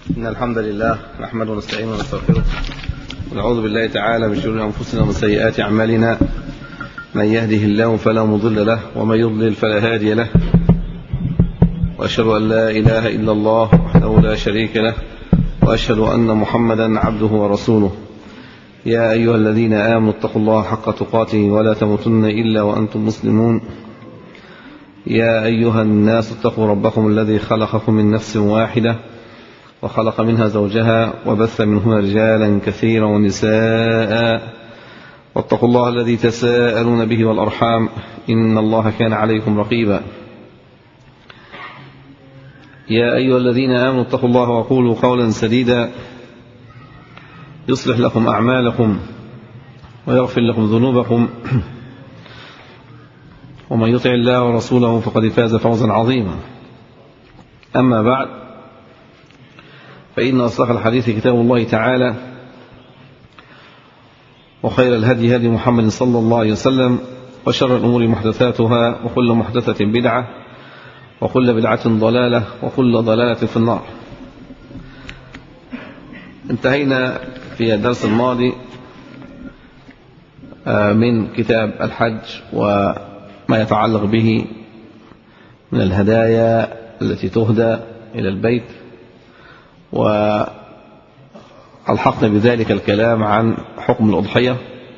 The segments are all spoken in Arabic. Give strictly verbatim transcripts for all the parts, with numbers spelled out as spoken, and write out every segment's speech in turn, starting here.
إن الحمد لله نحمده ونستعينه ونستغفره ونعوذ بالله تعالى من شرور أنفسنا ومن سيئات أعمالنا. من يهده الله فلا مضل له ومن يضلل فلا هادي له، وأشهد أن لا إله إلا الله وحده لا شريك له، وأشهد أن محمدا عبده ورسوله. يا أيها الذين آمنوا اتقوا الله حق تقاته ولا تموتن إلا وأنتم مسلمون. يا أيها الناس اتقوا ربكم الذي خلقكم من نفس واحدة وخلق منها زوجها وبث منهما رجالا كثيرا ونساء، واتقوا الله الذي تساءلون به والأرحام إن الله كان عليكم رقيبا. يا أيها الذين آمنوا اتقوا الله وقولوا قولا سديدا يصلح لكم أعمالكم ويغفر لكم ذنوبكم، ومن يطع الله ورسوله فقد فاز فوزا عظيما. أما بعد، فإن أصدق الحديث كتاب الله تعالى، وخير الهدي هدي محمد صلى الله عليه وسلم، وشر الأمور محدثاتها، وكل محدثة بدعة، وكل بدعة ضلالة، وكل ضلالة في النار. انتهينا في الدرس الماضي من كتاب الحج وما يتعلق به من الهدايا التي تهدى إلى البيت، وألحقنا بذلك الكلام عن حكم الأضحية،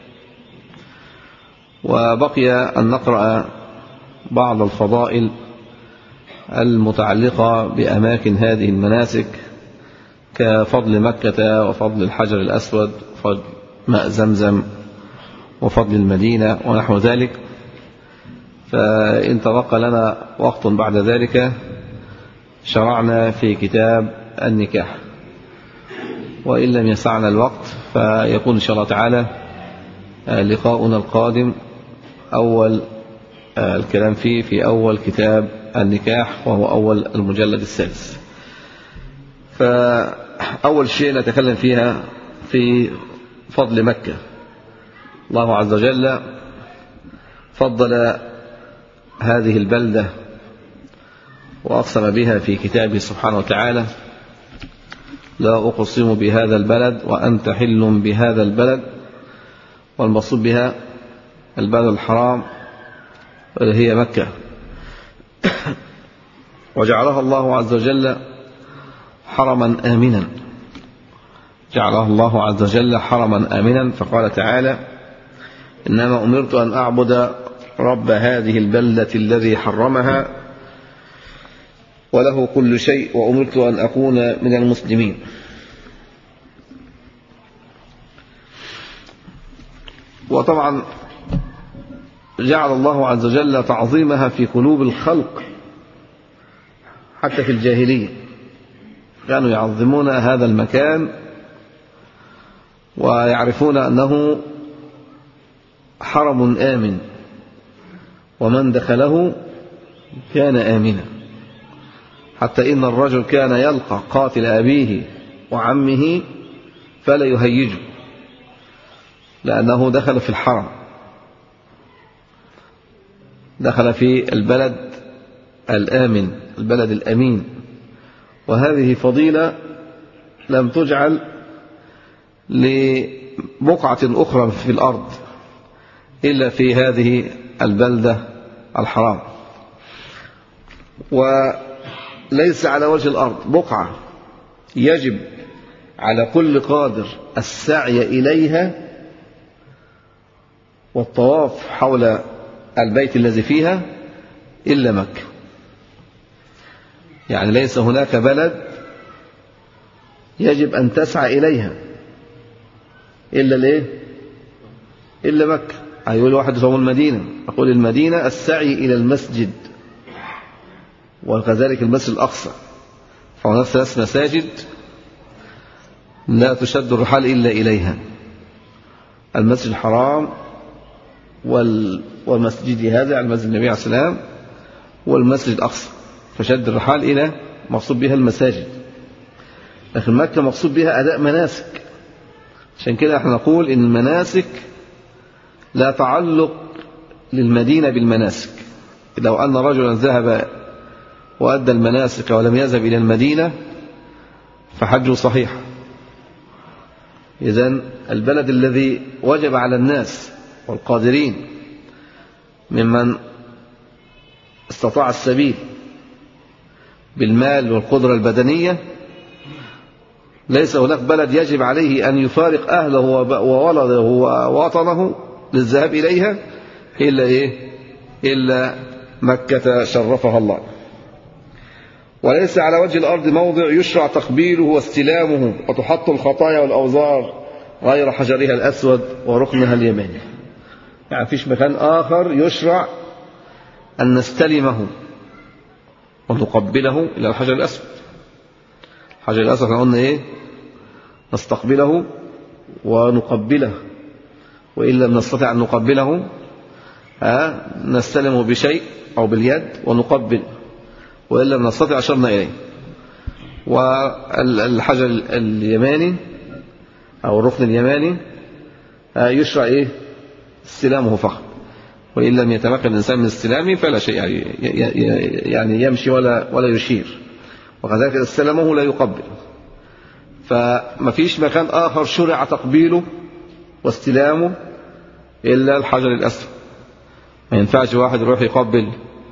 وبقي أن نقرأ بعض الفضائل المتعلقة بأماكن هذه المناسك، كفضل مكة وفضل الحجر الأسود وفضل ماء زمزم وفضل المدينة ونحو ذلك. فإن تبقى لنا وقت بعد ذلك شرعنا في كتاب النكاح، وإن لم يسعنا الوقت فيكون إن شاء الله تعالى لقاؤنا القادم أول الكلام فيه في أول كتاب النكاح، وهو أول المجلد السادس. فأول شيء نتكلم فيها في فضل مكة. الله عز وجل فضل هذه البلدة وأقسم بها في كتابه سبحانه وتعالى: لا أقسم بهذا البلد وأنت حل بهذا البلد. والمقصود بها البلد الحرام هي مكة، وجعلها الله عز وجل حرما آمنا جعلها الله عز وجل حرما آمنا فقال تعالى: إنما أمرت أن أعبد رب هذه البلدة الذي حرمها وله كل شيء وأمرت أن أكون من المسلمين. وطبعا جعل الله عز وجل تعظيمها في قلوب الخلق حتى في الجاهلية، كانوا يعظمون هذا المكان ويعرفون أنه حرم آمن، ومن دخله كان آمنا، حتى إن الرجل كان يلقى قاتل أبيه وعمه فلا يهيجه، لأنه دخل في الحرم، دخل في البلد الآمن، البلد الأمين. وهذه فضيلة لم تجعل لبقعة أخرى في الأرض إلا في هذه البلدة الحرام. وليس على وجه الأرض بقعة يجب على كل قادر السعي إليها والطواف حول البيت الذي فيها إلا مكة. يعني ليس هناك بلد يجب أن تسعى إليها إلا ليه؟ إلا مكة. أيقول واحد فهو المدينة، أقول المدينة السعي إلى المسجد، وكذلك المسجد الأقصى، فهناك ثلاث مساجد لا تشد الرحال إلا إليها: المسجد الحرام والمسجد هذا على مسجد النبي عليه السلام والمسجد الأقصى، فشد الرحال إلى مقصود بها المساجد. لكن مكة مقصود بها أداء مناسك، عشان كده احنا نقول إن المناسك لا تعلق للمدينة بالمناسك. لو أن رجلا ذهب وأدى المناسك ولم يذهب إلى المدينة فحجه صحيح. إذن البلد الذي وجب على الناس والقادرين ممن استطاع السبيل بالمال والقدرة البدنية، ليس هناك بلد يجب عليه أن يفارق أهله وولده ووطنه للذهاب إليها إلا إيه؟ إلا مكة شرفها الله. وليس على وجه الأرض موضع يشرع تقبيله واستلامه وتحط الخطايا والأوزار غير حجرها الأسود وركنها اليماني. يعني فيش مكان آخر يشرع أن نستلمه ونقبله إلى الحجر الأسود. الحجر الأسود قلنا إيه؟ نستقبله ونقبله، وإن لم نستطع أن نقبله ها نستلمه بشيء أو باليد ونقبل، وإن لم نستطع أشرنا إليه. والحجر اليماني أو الركن اليماني يشرع إيه؟ استلامه فقط، وإن لم يتمكن الإنسان من استلامه فلا شيء يعني يمشي ولا ولا يشير، وكذلك استلمه لا يقبل. فما فيش مكان آخر شرع تقبيله واستلامه إلا الحجر الأسود. ما ينفعش واحد يروح يقبل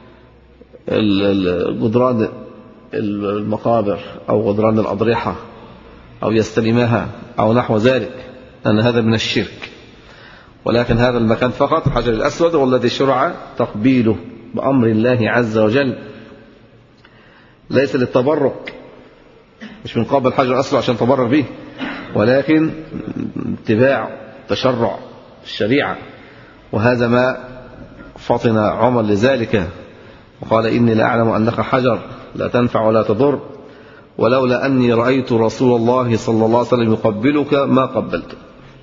جدران المقابر أو جدران الأضرحة أو يستلمها أو نحو ذلك، لأن هذا من الشرك. ولكن هذا المكان فقط الحجر الأسود هو الذي شرع تقبيله بأمر الله عز وجل، ليس للتبرك، مش من قبل الحجر الأسود عشان تبرك به، ولكن اتباع تشرع الشريعة. وهذا ما فطن عمر لذلك وقال إني لأعلم أنك حجر لا تنفع ولا تضر، ولولا أني رأيت رسول الله صلى الله عليه وسلم يقبلك ما قبلت.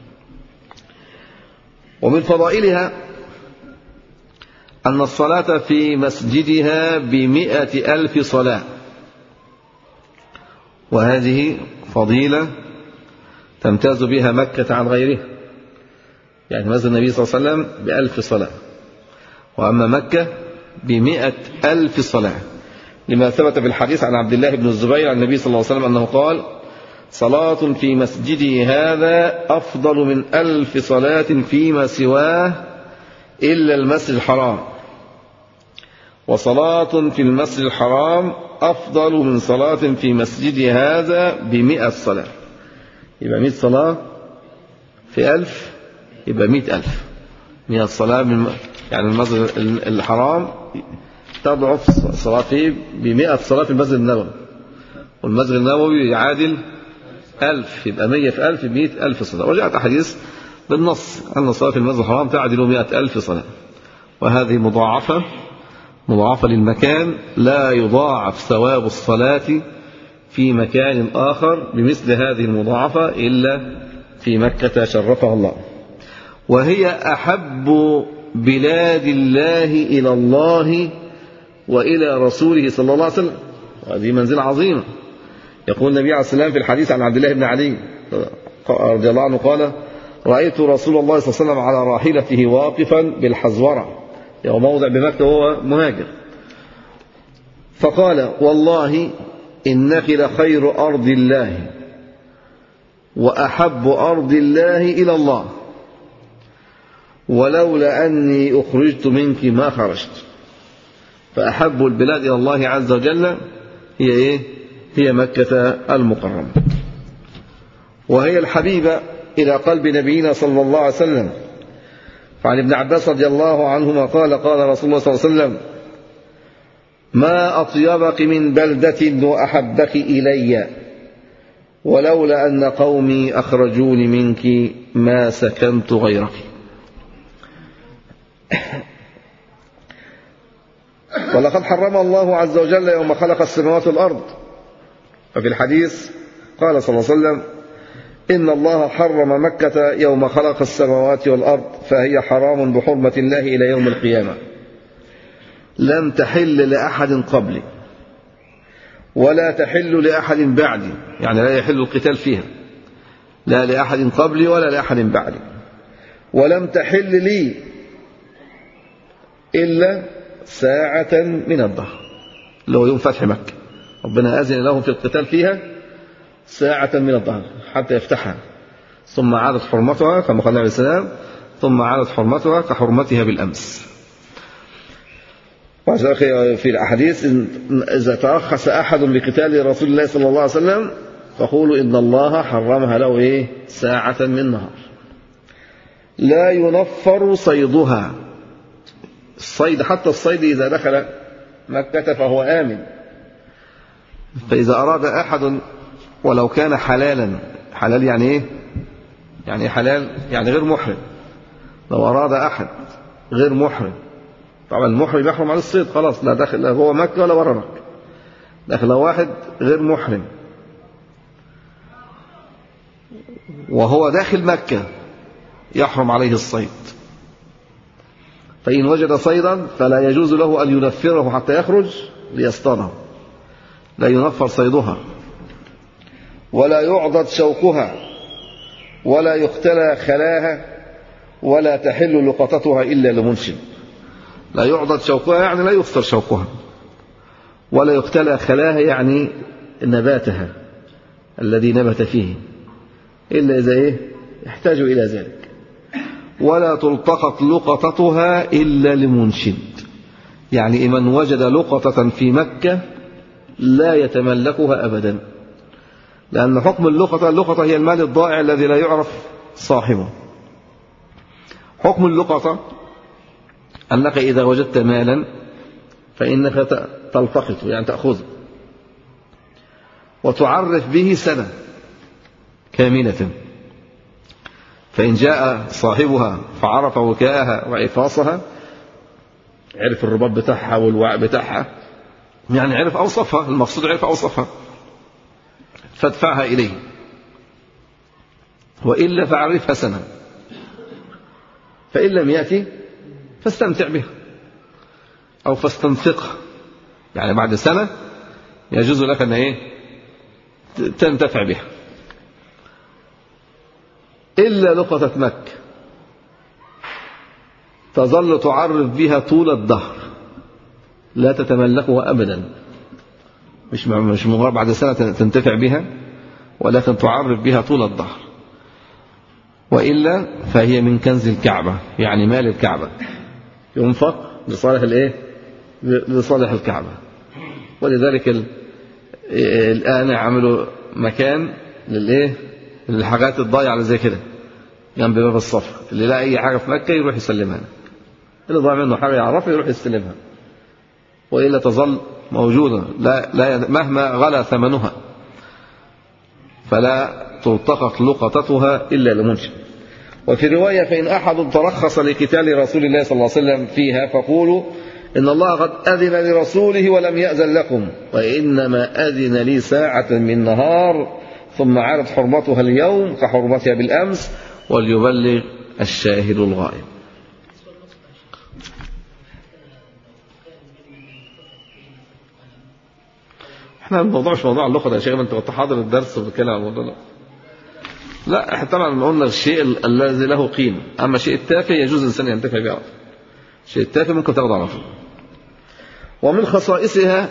ومن فضائلها أن الصلاة في مسجدها بمئة ألف صلاة، وهذه فضيلة تمتاز بها مكة عن غيرها. يعني مسجد النبي صلى الله عليه وسلم بألف صلاة، وأما مكة بمئة ألف صلاة، لما ثبت في الحديث عن عبد الله بن الزبير عن النبي صلى الله عليه وسلم أنه قال: صلاة في مسجدي هذا أفضل من ألف صلاة فيما سواه إلا المسجد الحرام، وصلاة في المسجد الحرام أفضل من صلاة في مسجدي هذا بمئة صلاة. يبقى مئة صلاة في ألف يبقى مئة ألف. مئة صلاة من يعني المسجد الحرام تضعف صلاة فيه بمئة صلاة في المسجد النبوي، والمسجد النبوي يعادل ألف، يبقى مية في ألف بمئة ألف صلاة. وجاءت أحاديث بالنص أن الصلاة في المسجد الحرام تعادل مئة ألف صلاة، وهذه مضاعفة مضاعفة للمكان، لا يضاعف ثواب الصلاة في مكان آخر بمثل هذه المضاعفة إلا في مكة شرفها الله. وهي أحب بلاد الله إلى الله وإلى رسوله صلى الله عليه وسلم، وهذه منزلة عظيمة. يقول النبي عليه السلام في الحديث عن عبد الله بن علي رضي الله عنه قال: رأيت رسول الله صلى الله عليه وسلم على راحلته واقفا بالحزورة، يعني موضع بمكة وهو مهاجر، فقال: والله إنك لخير أرض الله وأحب أرض الله إلى الله، ولولا أني أخرجت منك ما خرجت. فأحب البلاد إلى الله عز وجل هي إيه؟ هي مكة المكرمة، وهي الحبيبة إلى قلب نبينا صلى الله عليه وسلم. فعن ابن عباس رضي الله عنهما قال: قال رسول الله صلى الله عليه وسلم: ما أطيبك من بلدة وأحبك إلي، ولولا أن قومي أخرجوني منك ما سكنت غيرك. ولقد حرم الله عز وجل يوم خلق السماوات والأرض. ففي الحديث قال صلى الله عليه وسلم: إن الله حرم مكة يوم خلق السماوات والأرض، فهي حرام بحرمة الله إلى يوم القيامة، لم تحل لأحد قبلي ولا تحل لأحد بعدي، يعني لا يحل القتال فيها، لا لأحد قبلي ولا لأحد بعدي، ولم تحل لي إلا ساعة من الدهر، اللي هو يوم فتح مكة، ربنا أذن لهم في القتال فيها ساعة من الظهر حتى يفتحها، ثم عادت حرمتها كما قال عليه السلام، ثم عادت حرمتها كحرمتها بالأمس. في الأحاديث إذا ترخص أحد بقتال رسول الله صلى الله عليه وسلم فقولوا إن الله حرمها له إيه؟ ساعة من نهار. لا ينفر صيدها، الصيد حتى الصيد إذا دخل مكة فهو آمن، فإذا أراد أحد ولو كان حلالا، حلال يعني إيه؟ يعني حلال يعني غير محرم، لو أراد أحد غير محرم، طبعا المحرم يحرم على الصيد خلاص، لا داخل لا هو مكة ولا برا مكة، لكن لو واحد غير محرم وهو داخل مكة يحرم عليه الصيد، فإن وجد صيدا فلا يجوز له أن ينفره حتى يخرج ليصطاده، لا ينفر صيدها، ولا يعضد شوكها، ولا يختلى خلاها، ولا تحل لقطتها إلا لمنشد. لا يعضد شوكها يعني لا يفطر شوكها، ولا يختلى خلاها يعني نباتها الذي نبت فيه إلا إذا إيه يحتاج إلى ذلك، ولا تلتقط لقطتها إلا لمنشد، يعني من وجد لقطة في مكة لا يتملكها أبدا، لأن حكم اللقطة، اللقطة هي المال الضائع الذي لا يعرف صاحبه. حكم اللقطة أنك إذا وجدت مالا فإنك تلتقطه يعني تأخذه وتعرف به سنة كاملة، فإن جاء صاحبها فعرف وكاءها وعفاصها، عرف الرباط بتاعها والوعاء بتاعها، يعني عرف أوصفها، المقصود عرف أوصفها، فادفعها إليه، وإلا فعرفها سنة، فإن لم يأتي فاستمتع بها أو فاستنفقها، يعني بعد سنة يجوز لك أن إيه تنتفع بها، إلا لقطة مكة تظل تعرف بها طول الدهر لا تتملكها أبدا، مش مش مجرد بعد سنة تنتفع بها، ولكن تعرف بها طول الدهر، وإلا فهي من كنز الكعبة، يعني مال الكعبة ينفق لصالح الايه لصالح الكعبة. ولذلك الآن عملوا مكان للايه للحاجات الضايعة اللي زي كده جنب باب الصف، اللي لا أي حاجة في مكة يروح يسلمها، اللي ضاع منه حاجة يعرفها يروح يستلمها، وإلا تظل موجودة لا لا مهما غلا ثمنها، فلا تلتقط لقطتها إلا لمنشد. وفي رواية فإن أحد ترخص لقتال رسول الله صلى الله عليه وسلم فيها فقولوا إن الله قد أذن لرسوله ولم يأذن لكم، وإنما أذن لي ساعة من نهار ثم عادت حرمتها اليوم كحرمتها بالأمس، وليبلغ الشاهد الغائب. احنا الموضوع مش موضوع اللقطة يا شيخ، انت كنت حاضر الدرس وبتكلم عن الموضوع ده. لا احنا طبعا قلنا الشيء الذي له قيمة، اما الشيء التافه يجوز الانسان ينتفع به، الشيء التافه ممكن تاخده على طول. ومن خصائصها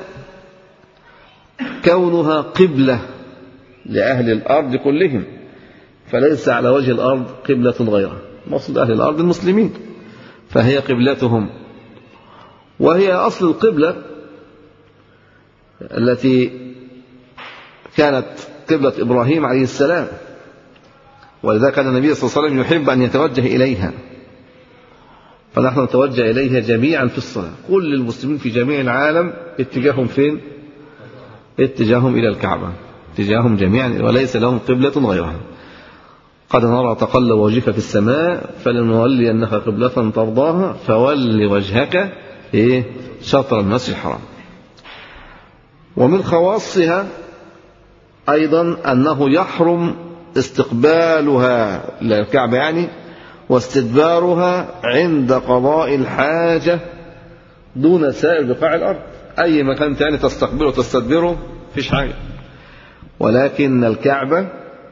كونها قبلة لأهل الأرض كلهم، فليس على وجه الأرض قبلة غيرها، مقصود أهل الأرض المسلمين، فهي قبلتهم، وهي أصل القبلة التي كانت قبلة إبراهيم عليه السلام، ولذا كان النبي صلى الله عليه وسلم يحب أن يتوجه إليها، فنحن نتوجه إليها جميعا في الصلاة، كل المسلمين في جميع العالم اتجاههم فين؟ اتجاههم إلى الكعبة، اتجاههم جميعا وليس لهم قبلة غيرها. قد نرى تقلب وجهك في السماء فلنولينك قبلة ترضاها فول وجهك إيه؟ شطر المسجد الحرام. ومن خواصها أيضا أنه يحرم استقبالها للكعبة يعني واستدبارها عند قضاء الحاجة دون سائر بقاع الأرض، أي مكان تاني تستقبله وتستدبره فيش حاجة، ولكن الكعبة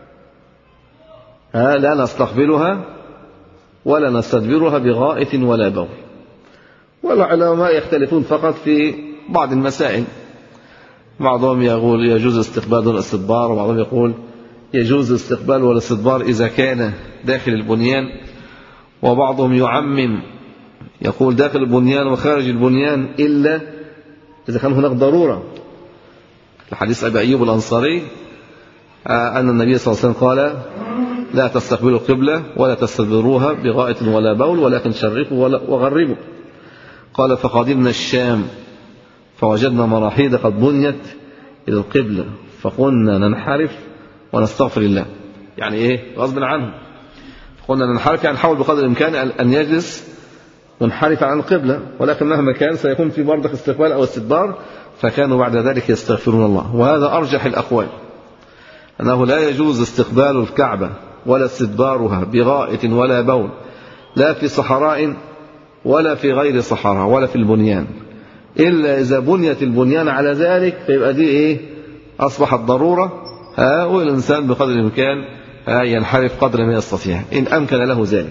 لا نستقبلها ولا نستدبرها بغائط ولا بول. والعلماء يختلفون فقط في بعض المسائل، بعضهم يقول يجوز استقبال دون استدبار، وبعضهم يقول يجوز الاستقبال والاستدبار إذا كان داخل البنيان، وبعضهم يعمم يقول داخل البنيان وخارج البنيان إلا إذا كان هناك ضرورة. الحديث أبي أيوب الأنصاري أن النبي صلى الله عليه وسلم قال لا تستقبلوا القبلة ولا تستدبروها بغائط ولا بول ولكن شرقوا وغربوا. قال فقدمنا الشام فوجدنا مراحيض قد بنيت إلى القبلة فقلنا ننحرف ونستغفر الله. يعني إيه؟ غصب عنه. قلنا ننحرف يعني نحاول بقدر الإمكان أن يجلس منحرف عن القبلة، ولكن مهما كان سيكون في برضك استقبال أو استدبار، فكانوا بعد ذلك يستغفرون الله. وهذا أرجح الأقوال، أنه لا يجوز استقبال الكعبة ولا استدبارها بغائط ولا بول، لا في صحراء ولا في غير صحراء ولا في البنيان، إلا إذا بنيت البنيان على ذلك، فيبقى دي إيه؟ أصبحت ضرورة، ها والإنسان بقدر الإمكان ينحرف قدر ما يستطيع إن أمكن له ذلك.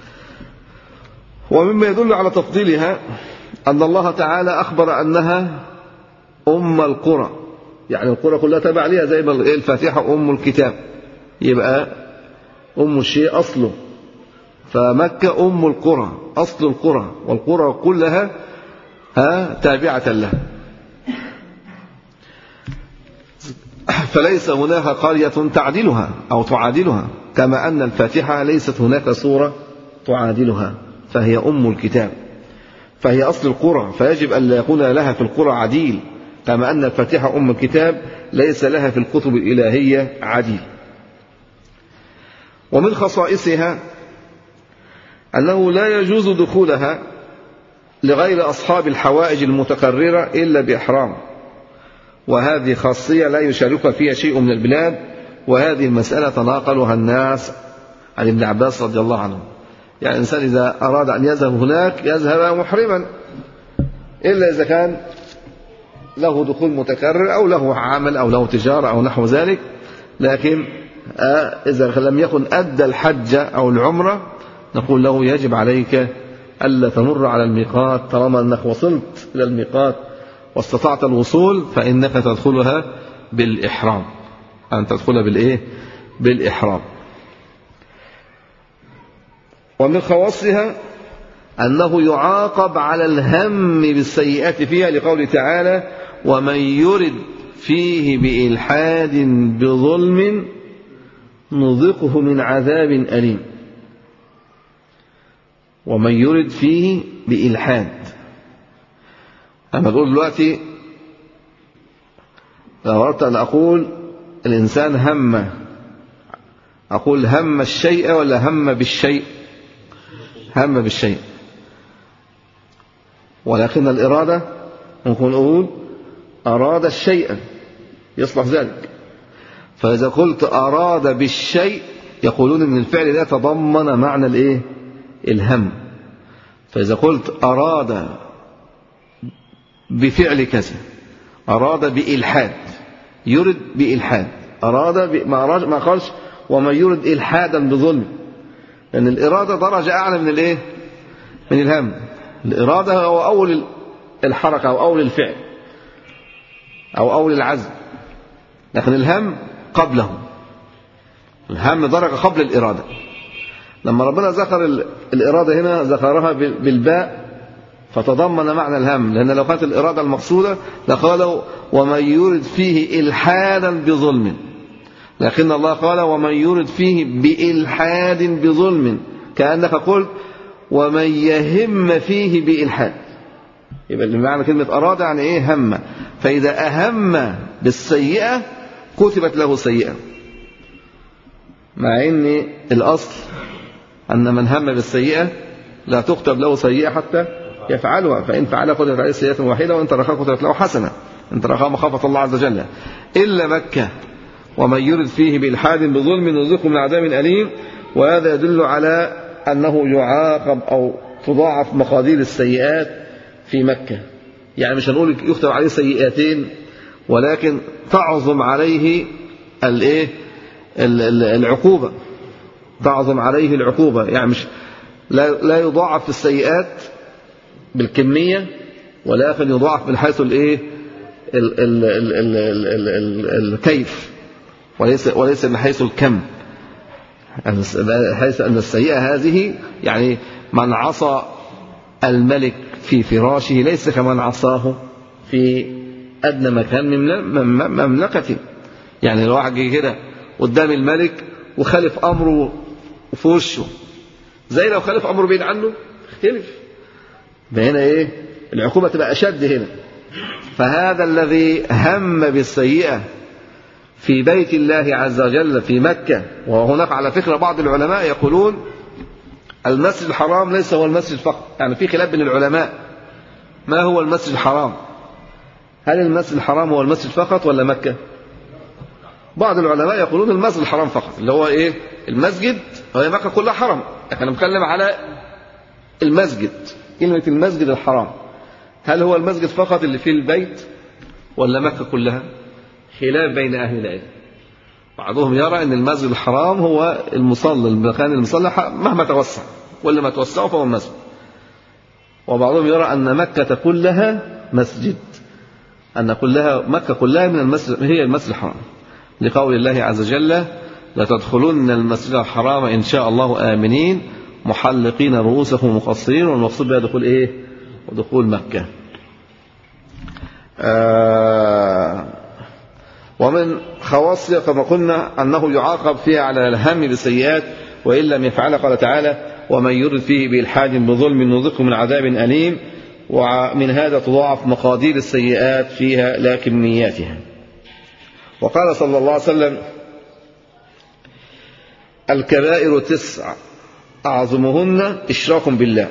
ومما يدل على تفضيلها أن الله تعالى أخبر أنها أم القرى، يعني القرى كلها تبع لها، زي ما الفاتحة أم الكتاب، يبقى أم الشيء أصله، فمكة أم القرى أصل القرى، والقرى كلها ها تابعة لها. فليس هناك قرية تعدلها أو تعادلها، كما أن الفاتحة ليست هناك سورة تعادلها، فهي أم الكتاب، فهي أصل القرى، فيجب أن لا يكون لها في القرى عديل، كما أن الفاتحة أم الكتاب ليس لها في الكتب الإلهية عديل. ومن خصائصها أنه لا يجوز دخولها لغير أصحاب الحوائج المتكررة إلا بإحرام، وهذه خاصية لا يشارك فيها شيء من البلاد، وهذه المسألة تناقلها الناس عن ابن عباس رضي الله عنه. يعني الإنسان إذا أراد أن يذهب هناك يذهب محرما، إلا إذا كان له دخول متكرر أو له عمل أو له تجارة أو نحو ذلك، لكن إذا لم يكن أدى الحج أو العمرة نقول له يجب عليك ألا تمر على الميقات، طالما أنك وصلت إلى الميقات واستطعت الوصول فإنك تدخلها بالإحرام، أن تدخلها بالإيه؟ بالإحرام. ومن خواصها أنه يعاقب على الهم بالسيئات فيها، لقوله تعالى ومن يرد فيه بإلحاد بظلم نذقه من عذاب أليم. ومن يرد فيه بإلحاد، أما أقول دلوقتي لو أردت أن أقول الإنسان هم، أقول هم الشيء ولا هم بالشيء؟ هم بالشيء، ولكن الإرادة ممكن نقول أراد الشيء يصلح ذلك. فإذا قلت أراد بالشيء يقولون إن الفعل ده تضمن معنى الإيه؟ الهم. فإذا قلت أراد بفعل كذا، أراد بإلحاد، يرد بإلحاد، أراد ب... ما, أراد... ما قالش ومن يرد إلحادا بظلم، لأن الإرادة درجة أعلى من الإيه؟ من الهم. الإرادة هو أول الحركة أو أول الفعل أو أول العزم، لكن الهم قبله، الهم درجة قبل الإرادة. لما ربنا ذكر الإرادة هنا ذكرها بالباء فتضمن معنى الهم، لأن لو كانت الإرادة المقصودة لقالوا ومن يرد فيه إلحادا بظلم، لكن الله قال ومن يرد فيه بإلحاد بظلم، كأنك قلت ومن يهم فيه بإلحاد. يبقى معنى كلمة أراد يعني إيه؟ هم. فإذا أهم بالسيئة كتبت له سيئة، مع أن الأصل أن من هم بالسيئة لا تكتب له سيئة حتى يفعلها، فإن فعلها كتبت عليه سيئة واحدة وإن تركها كتبت له حسنة، إن تركها مخافة الله عز وجل. إلا مكة ومن يرد فيه بإلحاد بظلم نذقه من عذاب أليم. وهذا يدل على أنه يعاقب أو تضاعف مقادير السيئات في مكة، يعني مش هنقول يكتب عليه سيئتين، ولكن تعظم عليه الايه؟ العقوبة، تعظم عليه العقوبة، يعني مش لا, لا يضاعف السيئات بالكمية، ولكن يضاعف من حيث الايه؟ ال ال ال ال ال ال ال الكيف وليس وليس من حيث الكم، حيث أن السيئة هذه يعني من عصى الملك في فراشه ليس كمن عصاه في أدنى مكان من مملكته. يعني لو واحد جه كده قدام الملك وخالف أمره في وشه زي لو خالف أمره بعيد عنه اختلف، هنا إيه العقوبة تبقى أشد هنا. فهذا الذي هم بالسيئة في بيت الله عز وجل في مكة، وهناك على فكرة بعض العلماء يقولون المسجد الحرام ليس هو المسجد فقط، يعني في خلاف بين العلماء ما هو المسجد الحرام، هل المسجد الحرام هو المسجد فقط ولا مكة؟ بعض العلماء يقولون المسجد الحرام فقط، اللي هو ايه المسجد، هي مكة كلها حرم، لكن انا بتكلم على المسجد، كلمة المسجد الحرام هل هو المسجد فقط اللي فيه البيت ولا مكة كلها؟ خلاف بين أهل العلم. بعضهم يرى أن المسجد الحرام هو المصلى، المكان المصلى مهما توسع، كل ما توسعه فهو المسجد. وبعضهم يرى أن مكة كلها مسجد، أن كلها مكة كلها من المسجد هي المسجد الحرام، لقول الله عز وجل لتدخلن المسجد الحرام إن شاء الله آمنين محلقين رؤوسكم مقصرين، والمقصود بها دخول إيه؟ ودخول مكة. آه ومن خواصها كما قلنا أنه يعاقب فيها على الهم بالسيئات وإن لم يفعل، قال تعالى ومن يرد فيه بإلحاد بظلم نذقه من عذاب أليم. ومن هذا تضاعف مقادير السيئات فيها لا كمياتها. وقال صلى الله عليه وسلم الكبائر تسع أعظمهن إشراك بالله،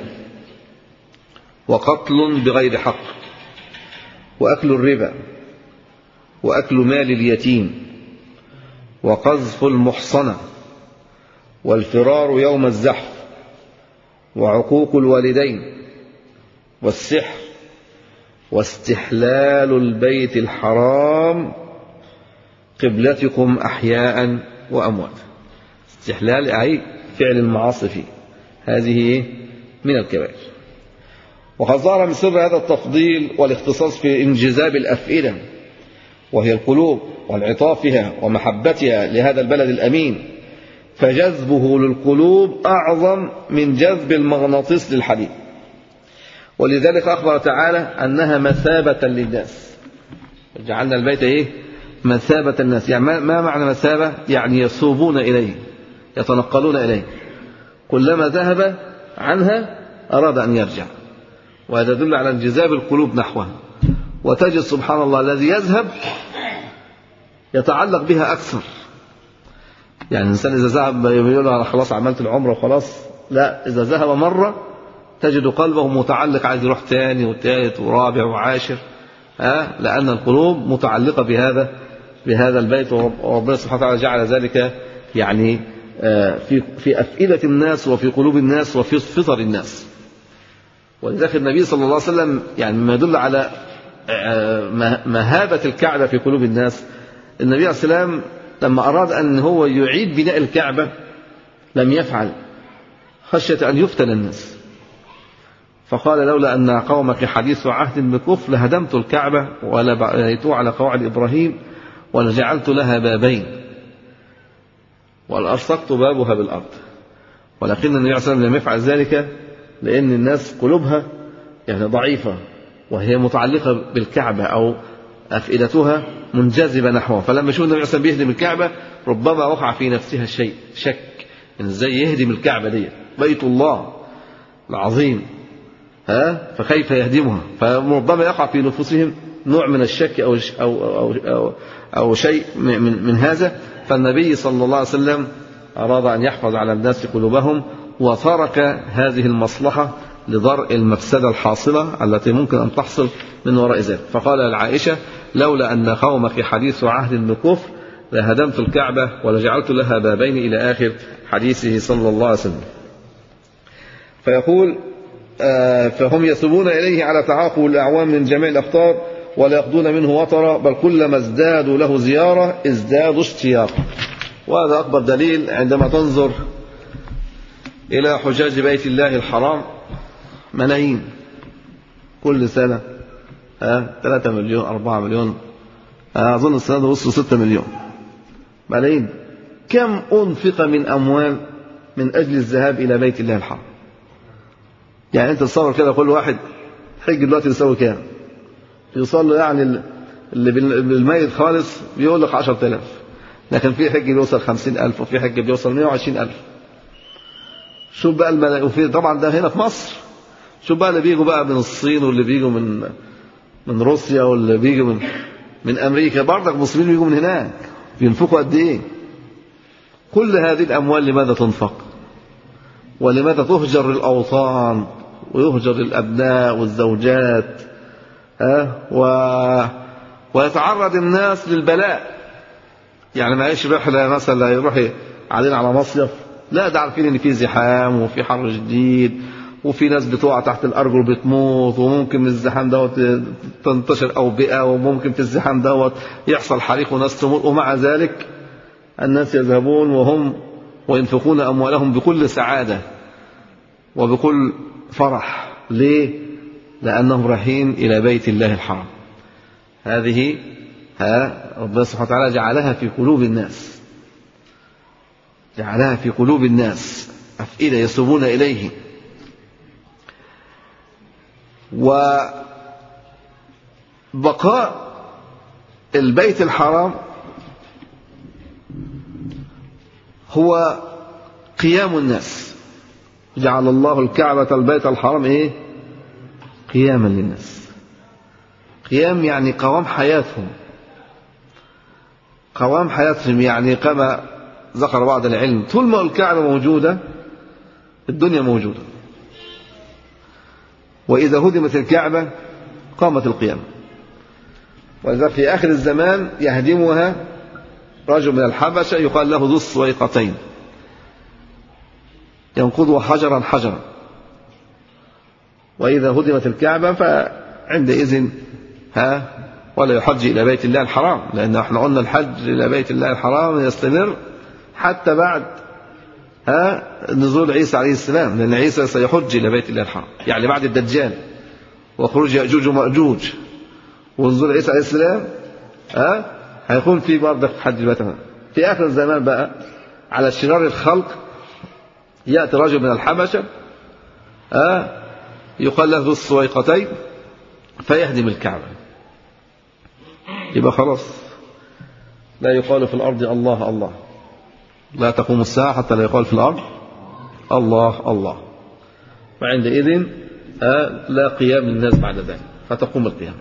وقتل بغير حق، وأكل الربا، وأكل مال اليتيم، وقذف المحصنة، والفرار يوم الزحف، وعقوق الوالدين، والسحر، واستحلال البيت الحرام قبلتكم أحياء وأمواتا. استحلال أي فعل المعاصي فيه، هذه من الكبائر. وقد ظهر من سر هذا التفضيل والاختصاص في انجذاب الأفئدة وهي القلوب والعطافها ومحبتها لهذا البلد الأمين، فجذبه للقلوب أعظم من جذب المغناطيس للحديد. ولذلك أخبر تعالى أنها مثابة للناس، جعلنا البيت إيه؟ مثابة الناس. يعني ما معنى مثابة؟ يعني يصوبون إليه، يتنقلون إليه، كلما ذهب عنها أراد أن يرجع، وهذا يدل على انجذاب القلوب نحوها. وتجد سبحان الله الذي يذهب يتعلق بها أكثر. يعني الإنسان إذا ذهب يقول له خلاص عملت العمرة وخلاص، لا، إذا ذهب مرة تجد قلبه متعلق، عايز يروح ثاني وثالث ورابع وعاشر، ها، لأن القلوب متعلقة بهذا بهذا البيت. وربنا سبحانه وتعالى جعل ذلك يعني في في أفئدة الناس وفي قلوب الناس وفي فطر الناس. ولذلك النبي صلى الله عليه وسلم يعني ما يدل على مهابة الكعبة في قلوب الناس، النبي عليه السلام لما أراد أن هو يعيد بناء الكعبة لم يفعل خشية أن يفتن الناس، فقال لولا أن قومك حديث عهد بكفر لهدمت الكعبة ولبنيتها على قواعد إبراهيم ولجعلت لها بابين والألصقت بابها بالأرض. ولكن النبي عليه السلام لم يفعل ذلك لأن الناس قلوبها يعني ضعيفة وهي متعلقة بالكعبة أو أفئدتها منجذبة نحوه، فلما يشوف النبي عليه السلام بيهدم الكعبة ربما وقع في نفسها شيء شك إن إزاي يهدم الكعبة دي، بيت الله العظيم، ها، فكيف يهدمها؟ فربما يقع في نفوسهم نوع من الشك أو أو أو أو, أو شيء من من هذا. فالنبي صلى الله عليه وسلم أراد أن يحفظ على الناس قلوبهم وترك هذه المصلحة لضرء المفسدة الحاصلة التي ممكن أن تحصل من وراء ذلك. فقال لعائشة لولا أن قومك حديث عهد بكفر لهدمت الكعبة ولجعلت لها بابين إلى آخر حديثه صلى الله عليه وسلم. فيقول آه فهم يسبون إليه على تعاقب الأعوام من جميع الأقطار ولا يأخذون منه وطرا، بل كلما ازدادوا له زيارة ازدادوا اشتياقا. وهذا أكبر دليل عندما تنظر إلى حجاج بيت الله الحرام، ملايين كل سنة ها ثلاثة مليون أربعة مليون، أظن السنة دي وصلوا ستة مليون ملايين. كم أنفق من أموال من أجل الذهاب إلى بيت الله الحرام؟ يعني أنت تصور كده كل واحد حج دلوقتي يسوي كام؟ يوصل له يعني اللي بالميت خالص بيقول لك عشرة آلاف، لكن في حج بيوصل خمسين ألف وفي حج بيوصل مئة وعشرين ألف. شوف بقى الملا... وفي طبعا ده هنا في مصر. شوف بقى اللي بيجوا بقى من الصين واللي بيجوا من من روسيا واللي بيجوا من من أمريكا، برضك المسلمين بيجوا من هناك، بينفقوا قد إيه؟ كل هذه الأموال لماذا تنفق؟ ولماذا تهجر الأوطان ويهجر الأبناء والزوجات؟ ها و... ويتعرض الناس للبلاء. يعني ما يعيش رحلة مثلا يروح علينا على مصيف، لا ده عارفين ان في زحام وفي حر شديد وفي ناس بتقع تحت الارجل بتموت، وممكن من الزحام دوت تنتشر اوبئة، وممكن في الزحام دوت يحصل حريق وناس تموت، ومع ذلك الناس يذهبون وهم وينفقون اموالهم بكل سعادة وبكل فرح. ليه؟ لانهم رايحين الى بيت الله الحرام. هذه ها ربنا سبحانه وتعالى جعلها في قلوب الناس، جعلها في قلوب الناس أفئدة يسوبون إليه. وبقاء البيت الحرام هو قيام الناس. جعل الله الكعبة البيت الحرام إيه؟ قياما للناس. قيام يعني قوام حياتهم، قوام حياتهم. يعني كما ذكر بعض العلم طول ما الكعبة موجودة الدنيا موجودة، وإذا هدمت الكعبة قامت القيامة. وإذا في آخر الزمان يهدمها رجل من الحبشة يقال له ذو السويقتين، ينقضها حجرا حجرا. وإذا هدمت الكعبة فعندئذ ها ولا يحج إلى بيت الله الحرام، لأن احنا قلنا الحج إلى بيت الله الحرام يستمر حتى بعد ها نزول عيسى عليه السلام، لأن عيسى سيحج إلى بيت الله الحرام، يعني بعد الدجال وخروج يأجوج ومأجوج ونزول عيسى عليه السلام ها هيكون في برضه حج بيت الله. في آخر الزمان بقى على شرار الخلق يأتي رجل من الحبشة ها يقال له ذو السويقتين فيهدم الكعبة. يبقى خلاص لا يقال في الأرض الله الله، لا تقوم الساعة حتى لا يقال في الأرض الله الله. وعندئذ لا قيام للناس بعد ذلك فتقوم القيامة.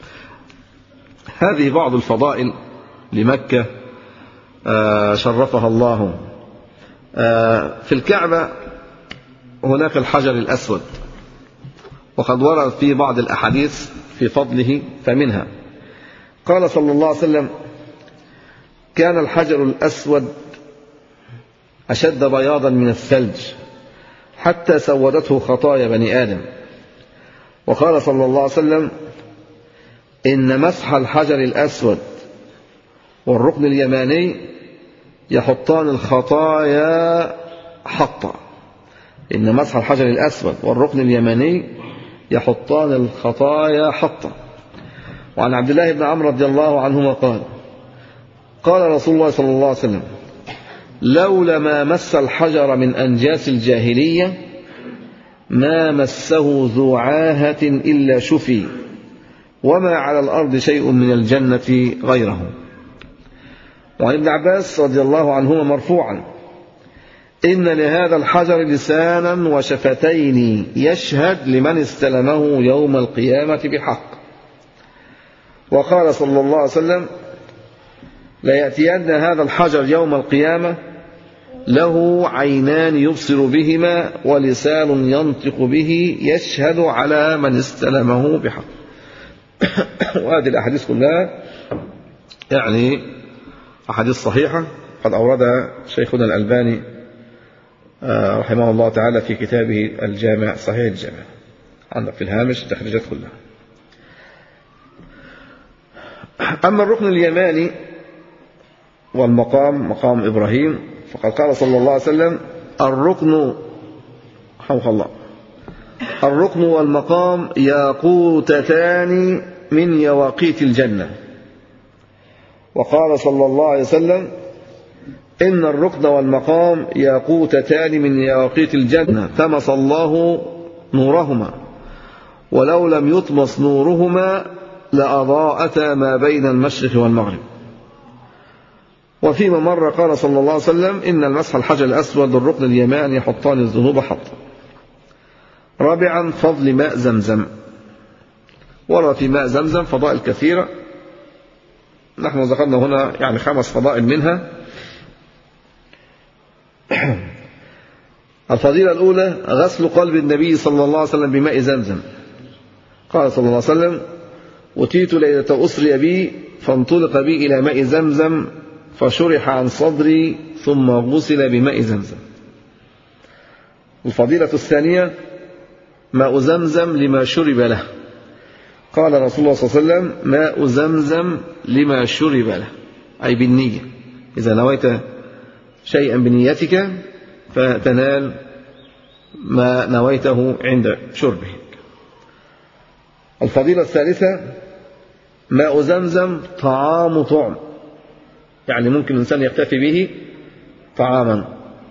هذه بعض الفضائل لمكة شرفها الله. في الكعبة هناك الحجر الأسود، وقد ورد في بعض الأحاديث في فضله، فمنها قال صلى الله عليه وسلم: كان الحجر الأسود أشد بياضا من الثلج حتى سودته خطايا بني آدم. وقال صلى الله عليه وسلم: إن مسح الحجر الأسود والركن اليماني يحطان الخطايا حطا. إن مسح الحجر الأسود والركن اليماني يحطان الخطايا حطا. وعن عبد الله بن عمرو رضي الله عنهما قال: قال رسول الله صلى الله عليه وسلم: لولا ما مس الحجر من أنجاس الجاهلية ما مسه ذو عاهة إلا شفي، وما على الأرض شيء من الجنة غيره. وعن ابن عباس رضي الله عنهما مرفوعا: إن لهذا الحجر لسانا وشفتين يشهد لمن استلمه يوم القيامة بحق. وقال صلى الله عليه وسلم: ليأتين هذا الحجر يوم القيامة له عينان يبصر بهما ولسان ينطق به يشهد على من استلمه بحق. وهذه الأحاديث كلها يعني أحاديث صحيحة قد أوردها شيخنا الألباني رحمه الله تعالى في كتابه الجامع صحيح الجامع، عندك في الهامش التخريجات كلها. أما الركن اليماني والمقام مقام إبراهيم فقد قال صلى الله عليه وسلم: الركن حوح الله الركن والمقام ياقوتتان من يواقيت الجنة. وقال صلى الله عليه وسلم: إن الركن والمقام ياقوتتان من يواقيت الجنة طمس الله نورهما، ولو لم يطمس نورهما لأضاءتا ما بين المشرق والمغرب. وفيما مر قال صلى الله عليه وسلم: إن المسح الحجر الأسود والركن اليماني يحطان الذنوب حطا. رابعا فضل ماء زمزم. ورد في ماء زمزم فضائل كثيرة، نحن ذكرنا هنا يعني خمس فضائل منها. الفضيلة الأولى غسل قلب النبي صلى الله عليه وسلم بماء زمزم. قال صلى الله عليه وسلم: أتيت ليلة أسري بي فانطلق بي إلى ماء زمزم فشرح عن صدري ثم غسل بماء زمزم. الفضيلة الثانية ماء زمزم لما شرب له. قال رسول الله صلى الله عليه وسلم: ماء زمزم لما شرب له، أي بالنية، إذا نويت شيئا بنيتك فتنال ما نويته عند شربه. الفضيلة الثالثة ماء زمزم طعام طعم، يعني ممكن الإنسان يكتفي به طعاما.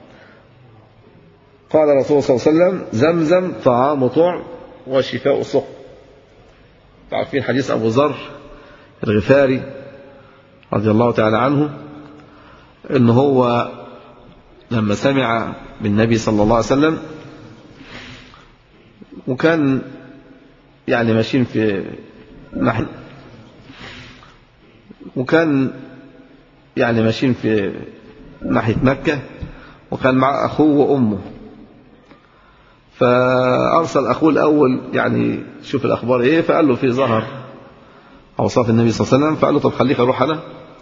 قال رسول صلى الله عليه وسلم: زمزم طعام طعم وشفاء سقم. تعرفين حديث أبو ذر الغفاري رضي الله تعالى عنه، إن هو لما سمع بالنبي صلى الله عليه وسلم وكان يعني ماشيين في محل، وكان يعني ماشيين في ناحية مكة، وكان مع أخوه وأمه، فأرسل أخوه الأول يعني شوف الأخبار إيه، فقال له في ظهر أوصاف النبي صلى الله عليه وسلم، فقال له طب خليك أروح أنا.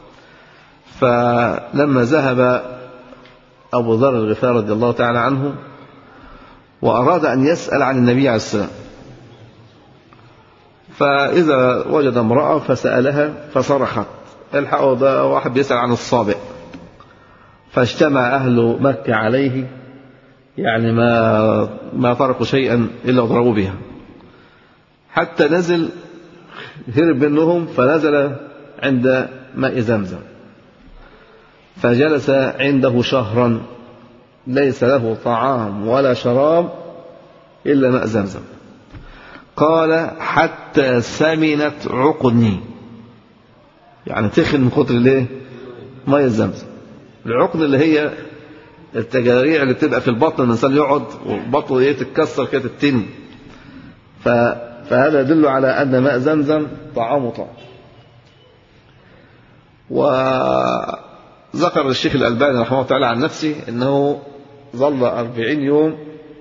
فلما ذهب أبو ذر الغفاري رضي الله تعالى عنه وأراد أن يسأل عن النبي عليه السلام، فإذا وجد امرأة فسألها فصرخت: الحقوا ده واحد بيسأل عن الصابئ. فاجتمع أهل مكة عليه، يعني ما ما تركوا شيئا إلا وضربوا بها، حتى نزل هرب منهم فنزل عند ماء زمزم فجلس عنده شهرا ليس له طعام ولا شراب إلا ماء زمزم. قال: حتى سمنت عقني، يعني تخن من كتر الايه؟ ماء زمزم. العقن اللي هي التجاريع اللي بتبقى في البطن، الانسان يقعد وبطنه ايه تتكسر كده تتني. فهذا يدل على ان ماء زمزم طعام طعم. وذكر الشيخ الألباني رحمه الله تعالى عن نفسه انه ظل أربعين يوم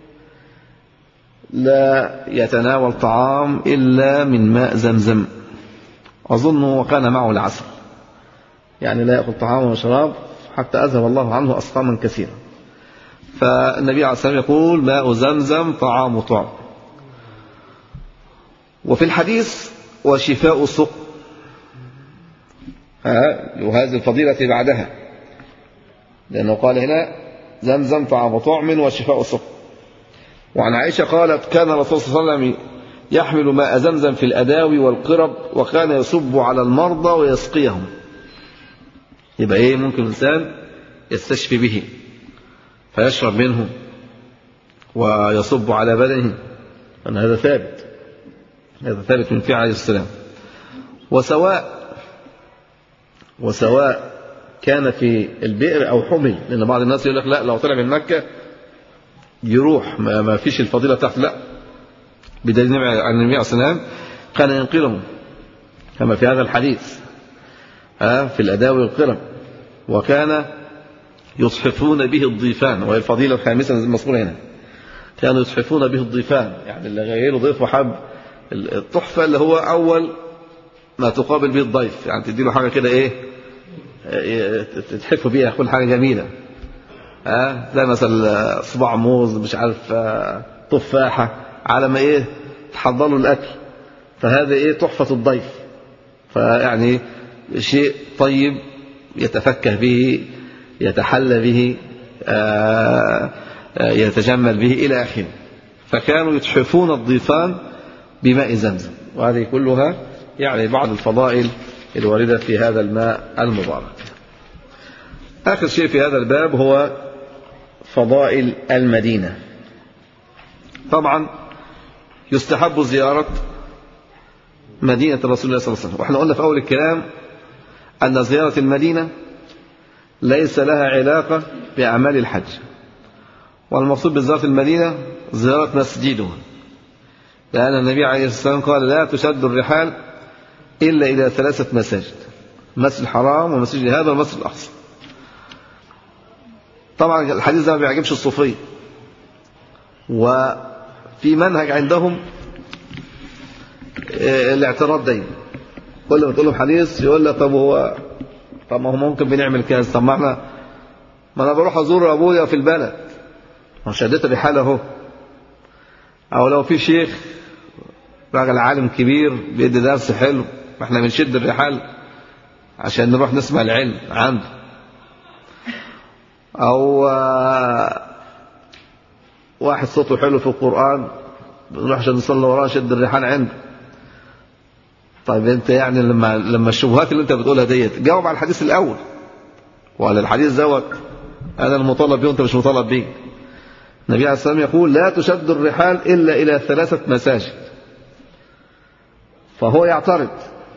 لا يتناول طعام إلا من ماء زمزم، أظنه وكان معه العسل، يعني لا يأكل طعام وشراب حتى أذهب الله عنه أسقاما كثيرا. فالنبي عليه الصلاة والسلام يقول: ماء زمزم طعام طعم. وفي الحديث: وشفاء سقم، وهذه الفضيلة بعدها، لأنه قال هنا: زمزم طعام طعم وشفاء سقم. وعن عائشة قالت: كان الرسول صلى الله عليه وسلم يحمل ماء زمزم في الأداوي والقرب، وكان يصب على المرضى ويسقيهم. يبقى إيه؟ ممكن الإنسان يستشفي به فيشرب منه ويصب على بدنه، أن هذا ثابت، هذا ثابت من فعل عليه السلام. وسواء وسواء كان في البئر أو حمل، لأن بعض الناس يقول لك لا لو طلع من مكة يروح ما فيش الفضيلة بتاعته، لا، بدليل عن النبي عليه الصلاة والسلام كان ينقلهم كما في هذا الحديث في الأداوي والقرب، وكان يصحفون به الضيفان، وهي الفضيلة الخامسة المذكورة هنا، كانوا يصحفون به الضيفان، يعني اللي غيره ضيف وحب التحفة اللي هو أول ما تقابل به الضيف، يعني تدي له حاجة كده إيه تتحف بيها، كل حاجة جميلة، ها زي مثلا صباع موز مش عارف تفاحة، على ما إيه تحضر له الأكل، فهذا إيه تحفة الضيف، فيعني شيء طيب يتفكه به يتحلى به يتجمل به إلى آخره. فكانوا يتحفون الضيفان بماء زمزم، وهذه كلها يعني بعض الفضائل الواردة في هذا الماء المبارك. آخر شيء في هذا الباب هو فضائل المدينة. طبعا يستحب زيارة مدينة رسول الله صلى الله عليه وسلم، وإحنا قلنا في أول الكلام أن زيارة المدينة ليس لها علاقة بأعمال الحج، والمقصود بزيارة المدينة زيارة مسجده، لأن النبي عليه الصلاة والسلام قال لا تشد الرحال إلا إلى ثلاثة مساجد: مسجد الحرام ومسجد هذا والمسجد الأقصى. طبعا الحديث ده ما بيعجبش الصوفية، وفي منهج عندهم الاعتراض دايما. كل ما تقول لهم حديث يقول لك طب هو طب ما هو ممكن بنعمل كذا، طب ما احنا ما انا بروح ازور ابويا في البلد وشديت الرحال اهو، او لو في شيخ راجل عالم كبير بيدي درس حلو ما احنا بنشد الرحال عشان نروح نسمع العلم عنده، او واحد صوته حلو في القرآن بنروح عشان نصلي وراه شد الرحال عنده. طيب انت يعني لما لما الشبهات اللي انت بتقولها ديت جاوب على الحديث الاول، وعلى الحديث دوت انا المطالب بيه وانت مش مطالب بيه. النبي عليه الصلاه والسلام يقول لا تشد الرحال الا الى ثلاثه مساجد، فهو يعترض،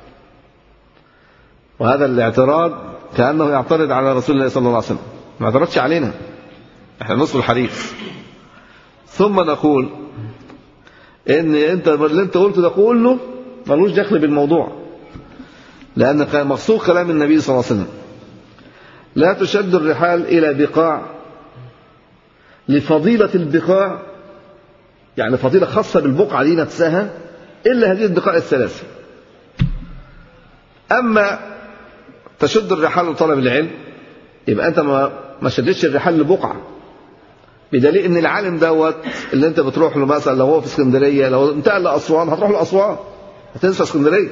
وهذا الاعتراض كانه يعترض على رسول الله صلى الله عليه وسلم، ما اعترضش علينا، احنا نصف الحديث. ثم نقول ان انت اللي انت قلته ده كله ملوش دخل بالموضوع، لأن كان مقصود كلام النبي صلى الله عليه وسلم لا تشد الرحال إلى بقاع لفضيلة البقاع، يعني فضيلة خاصة بالبقعة دي نفسها، إلا هذه البقاع الثلاثة. أما تشد الرحال لطلب العلم يبقى أنت ما ما شدتش الرحال لبقعة، بدليل إن العالم دوت اللي أنت بتروح له مثلا لو هو في اسكندرية، لو انتقل لأسوان هتروح لأسوان هتنسى اسكندريه،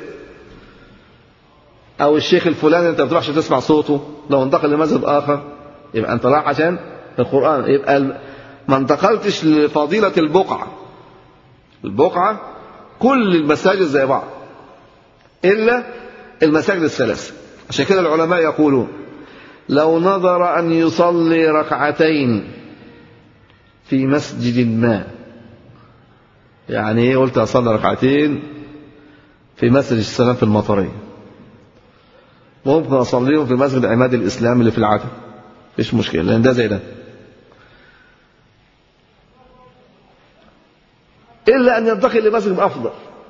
او الشيخ الفلاني انت ما بتروحش تسمع صوته لو انتقل لمسجد اخر يبقى انت رايح عشان القران، يبقى ما انتقلتش لفضيله البقعه. البقعه كل المساجد زي بعض الا المساجد الثلاثه. عشان كده العلماء يقولون لو نظر ان يصلي ركعتين في مسجد ما، يعني ايه قلت اصلي ركعتين في مسجد السلام في المطرية، ممكن أصليهم في مسجد عماد الإسلام اللي في العتبة، مفيش مشكلة لأن ده زي ده، إلا أن ينتقل لمسجد أفضل.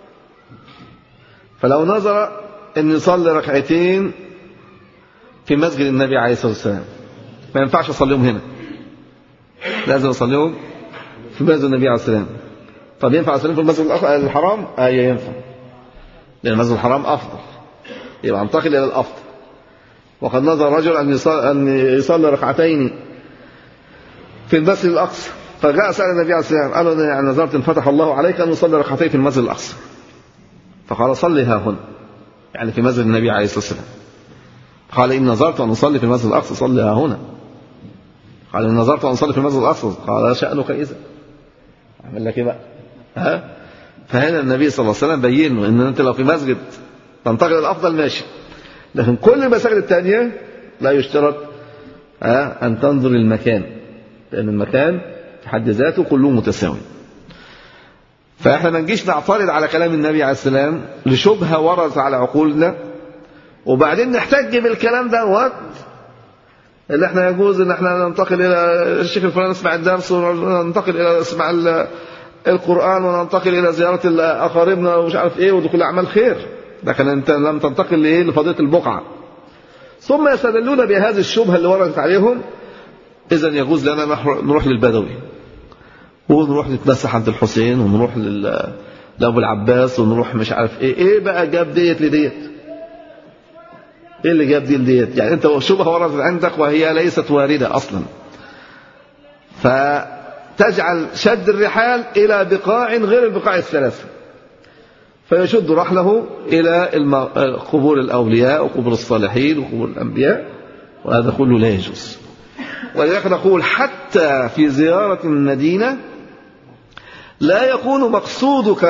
فلو نظر أن يصلي ركعتين في مسجد النبي عليه الصلاة والسلام ما ينفعش أصليهم هنا، لازم أصليهم في مسجد النبي عليه الصلاة والسلام. طب ينفع أصليهم في المسجد الحرام؟ أي ينفع، لأن المسجد الحرام أفضل، يبقى انتقل إلى الأفضل. وقد نظر رجل أن يصلي, أن يصلي ركعتين في المسجد الأقصى، فجاء سأل النبي عليه الصلاة والسلام قال له يعني نظرت إن فتح الله عليك أن يصلي ركعتين في المسجد الأقصى، فقال صلي ها هنا، يعني في مسجد النبي عليه الصلاة والسلام. قال إن نظرت أن أصلي في المسجد الأقصى صلي ها هنا. قال إن نظرت أن أصلي في المسجد الأقصى، قال شأنك إذا، أعمل لك إيه بقى؟ ها؟ فهنا النبي صلى الله عليه وسلم بين له ان انت لو في مسجد تنتقل الافضل ماشي، لكن كل المساجد الثانيه لا يشترط ان تنظر المكان، لان المكان في حد ذاته كله متساوي. فاحنا ما نجيش نعترض على كلام النبي عليه السلام لشبهه وردت على عقولنا وبعدين نحتج بالكلام دوت اللي احنا يجوز ان احنا ننتقل الى الشيخ الفلاني نسمع الدرس وننتقل الى نسمع القرآن وننتقل إلى زيارة أقاربنا ومش عارف إيه، ودي كل أعمال خير، لكن أنت لم تنتقل لإيه؟ لفضيلة البقعة. ثم يستدلون بهذه الشبهة اللي وردت عليهم إذا يجوز لنا نروح للبدوي ونروح نتمسح عند الحسين ونروح لأبو العباس ونروح مش عارف إيه. إيه بقى جاب ديت لديت؟ إيه اللي جاب دي لديت؟ يعني أنت شبهة وردت عندك وهي ليست واردة أصلا، ف تجعل شد الرحال إلى بقاع غير البقاع الثلاثة، فيشد رحله إلى قبور الأولياء وقبور الصالحين وقبور الأنبياء، وهذا كله لا يجوز. ولذلك نقول حتى في زيارة المدينة لا يكون مقصودك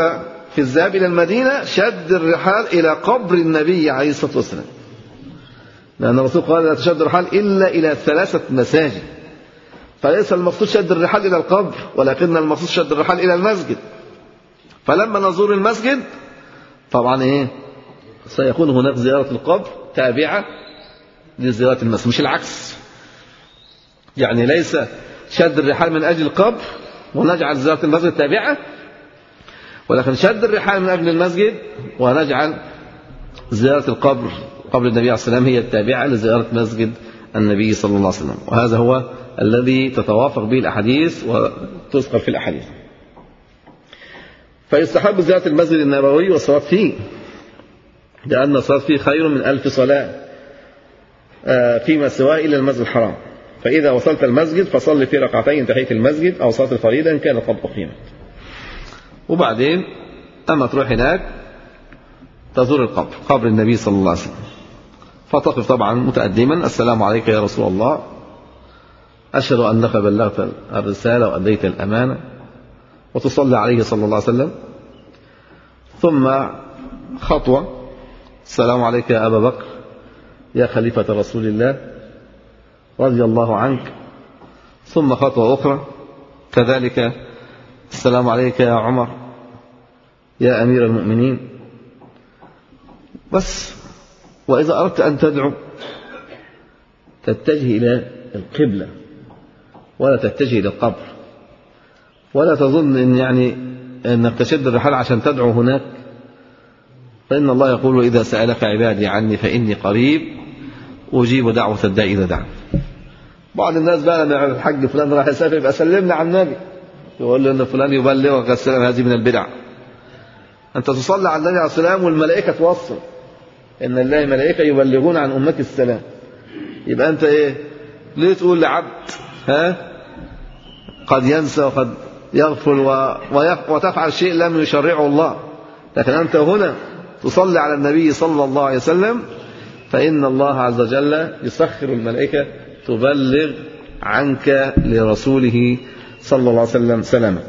في الذهاب إلى المدينة شد الرحال إلى قبر النبي عليه الصلاة والسلام، لأن الرسول قال لا تشد الرحال إلا إلى ثلاثة مساجد، فليس المقصود شد الرحال إلى القبر، ولكن المقصود شد الرحال إلى المسجد. فلما نزور المسجد طبعا إيه سيكون هناك زيارة القبر تابعة لزيارة المسجد، مش العكس. يعني ليس شد الرحال من أجل القبر ونجعل زيارة المسجد تابعة، ولكن شد الرحال من أجل المسجد ونجعل زيارة القبر قبر النبي عليه السلام هي التابعة لزيارة مسجد النبي صلى الله عليه وسلم. وهذا هو الذي تتوافق به الأحاديث وتذكر في الأحاديث. فيستحب زيارة المسجد النبوي والصلاة فيه، لأن الصلاة فيه خير من ألف صلاة فيما سواه إلى المسجد الحرام. فإذا وصلت المسجد فصل في ركعتين تحية المسجد أو صلاة الفريضة إن كانت قد أقيمت. وبعدين أما تروح هناك تزور القبر قبر النبي صلى الله عليه وسلم، فتقف طبعا متقدما السلام عليك يا رسول الله، أشهد أنك بلغت الرسالة وأديت الأمانة، وتصلي عليه صلى الله عليه وسلم. ثم خطوة السلام عليك يا أبا بكر يا خليفة رسول الله رضي الله عنك. ثم خطوة أخرى كذلك السلام عليك يا عمر يا أمير المؤمنين. بس وإذا أردت أن تدعو تتجه إلى القبلة ولا تتجه إلى القبر، ولا تظن إن يعني أنك تشد الرحال عشان تدعو هناك، فإن الله يقول إذا سألك عبادي عني فإني قريب أجيب دعوة الداعي إذا دعا. بعض الناس بقى لما الحج فلان راح يسافر يبقى سلمنا على النبي، يقول له إن فلان يبلغك السلام، هذه من البدع. أنت تصلي على النبي عليه السلام والملائكة توصل إن الله ملائكة يبلغون عن أمتك السلام. يبقى أنت إيه ليه تقول لعبد ها قد ينسى وقد يغفل وتفعل شيء لم يشرعه الله، لكن أنت هنا تصلي على النبي صلى الله عليه وسلم، فإن الله عز وجل يسخر الملائكة تبلغ عنك لرسوله صلى الله عليه وسلم سلاما.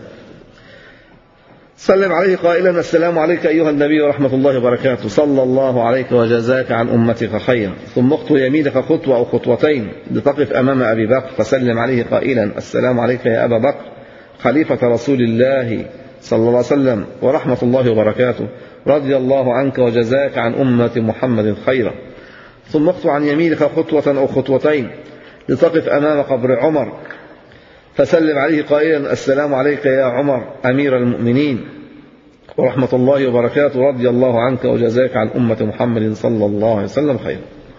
سلم عليه قائلا السلام عليك أيها النبي ورحمة الله وبركاته، صلى الله عليك وجزاك عن أمتك خيرا. ثم اخطو يمينك خطوة أو خطوتين لتقف أمام أبي بكر فسلم عليه قائلا السلام عليك يا أبا بكر خليفة رسول الله صلى الله عليه وسلم ورحمة الله وبركاته، رضي الله عنك وجزاك عن أمة محمد خيرا. ثم اخطو عن يمينك خطوة أو خطوتين لتقف أمام قبر عمر فسلم عليه قائلا السلام عليك يا عمر أمير المؤمنين ورحمة الله وبركاته، رضي الله عنك وجزاك عن أمة محمد صلى الله عليه وسلم خيرا.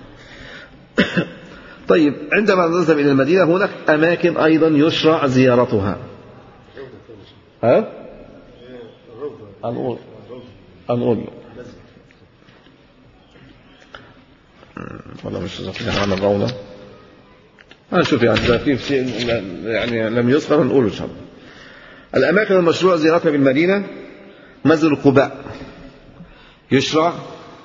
طيب عندما نذهب إلى المدينة هناك أماكن أيضا يشرع زيارتها. ها؟ هنقول هنقول ولا مش عن الروضة هنشوف يعني في شيء يعني لم يذكر نقوله إن شاء الله. الأماكن المشروع زيارتها بالمدينة مسجد قباء، يشرع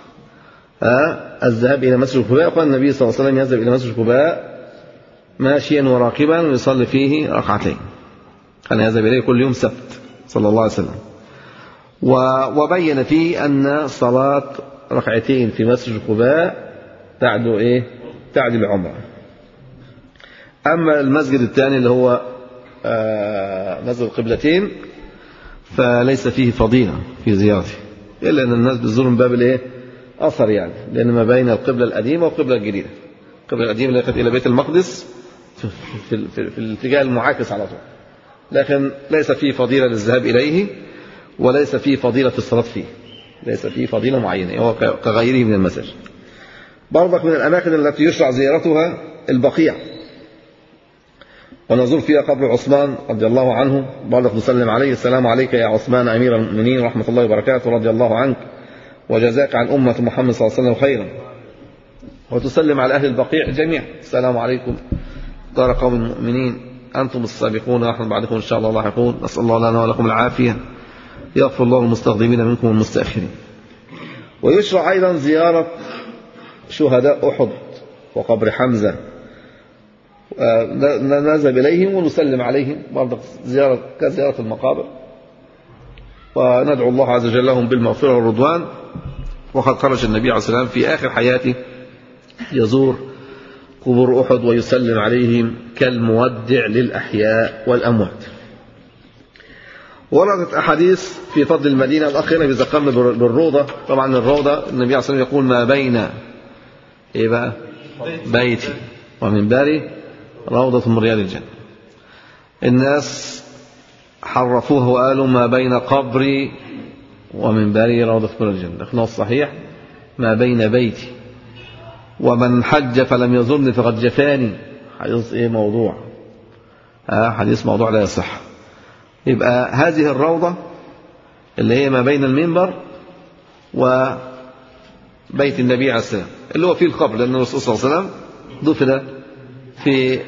الذهاب إلى مسجد قباء. قال النبي صلى الله عليه وسلم يذهب إلى مسجد قباء ماشيا وراكبا ويصلي فيه ركعتين، كان يذهب إليه كل يوم سبت صلى الله عليه وسلم. وبين فيه أن صلاة ركعتين في مسجد قباء تعدو إيه؟ تعدل عمره. أما المسجد الثاني اللي هو مسجد القبلتين فليس فيه فضيلة في زيارته، إلا أن الناس بتزور من باب الإيه؟ أثر يعني، لأن ما بين القبلة القديمة والقبلة الجديدة. القبلة القديمة اللي كانت إلى بيت المقدس في, في, في, في الاتجاه المعاكس على طول، لكن ليس فيه فضيلة للذهاب إليه وليس فيه فضيلة في الصلاة فيه، ليس فيه فضيلة معينة، هو كغيره من المساجد. برضك من الأماكن التي يشرع زيارتها البقيع، ونزور فيها قبر عثمان رضي الله عنه، برضك نسلم عليه السلام عليك يا عثمان أمير المؤمنين ورحمة الله وبركاته، رضي الله عنك وجزاك عن أمة محمد صلى الله عليه وسلم خيرا. وتسلم على أهل البقيع جميعا السلام عليكم دار قوم المؤمنين أنتم السابقون ونحن بعدكم إن شاء الله لاحقون، نسأل الله لنا ولكم العافية، يغفر الله المستقدمين منكم والمستأخرين. ويشرع أيضا زيارة شهداء أحد وقبر حمزة، نذهب إليهم ونسلم عليهم برضه زيارة كزيارة المقابر. وندعو الله عز وجل لهم بالمغفرة والرضوان. وقد خرج النبي عليه الصلاة والسلام في آخر حياته يزور قبور أحد ويسلم عليهم كالمودع للأحياء والأموات. وردت أحاديث في فضل المدينة. الأخ هنا بيذكرنا بالروضة. طبعا الروضة النبي عليه الصلاة والسلام يقول ما بين إيه بقى بيتي ومنبري روضة من رياض الجنة. الناس حرفوها وقالوا ما بين قبري ومنبري روضة من رياض الجنة. لكن الصحيح ما بين بيتي ومن حج فلم يزرني فقد جفاني. حديث ايه موضوع آه حديث موضوع لا يصح. يبقى هذه الروضة اللي هي ما بين المنبر وبيت النبي عليه السلام اللي هو فيه القبر، لأن الرسول صلى الله عليه وسلم دفن في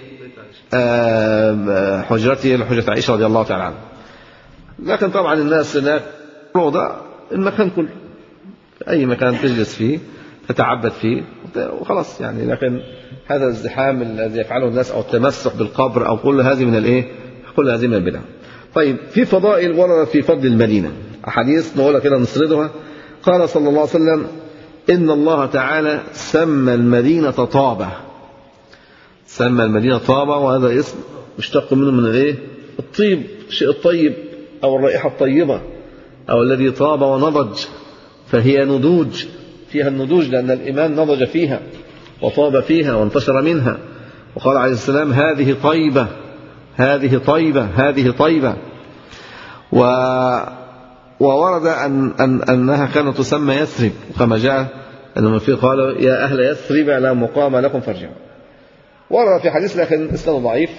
حجرته لحجرة عائشة رضي الله تعالى عنها. لكن طبعا الناس هناك روضة المكان كله، أي مكان تجلس فيه تتعبد فيه وخلاص يعني. لكن هذا الازدحام الذي يفعله الناس أو التمسك بالقبر أو كل هذه من الإيه كل هذه من البدع. طيب في فضائل وردت في فضل المدينة أحاديث نقولها كده نسردها. قال صلى الله عليه وسلم إن الله تعالى سمى المدينة طابة. سمى المدينة طابة، وهذا اسم مشتق منه من الايه الطيب، الشيء الطيب أو الرائحة الطيبة أو الذي طاب ونضج، فهي نضوج فيها النضوج لأن الإيمان نضج فيها وطاب فيها وانتشر منها. وقال عليه السلام هذه طيبة هذه طيبة هذه طيبة. و وورد أن أن أنها كانت تسمى يثرب، كما جاء أن فيه قالوا يا أهل يثرب لا مقام لكم فارجعوا. ورد في حديث لكن اسناده ضعيف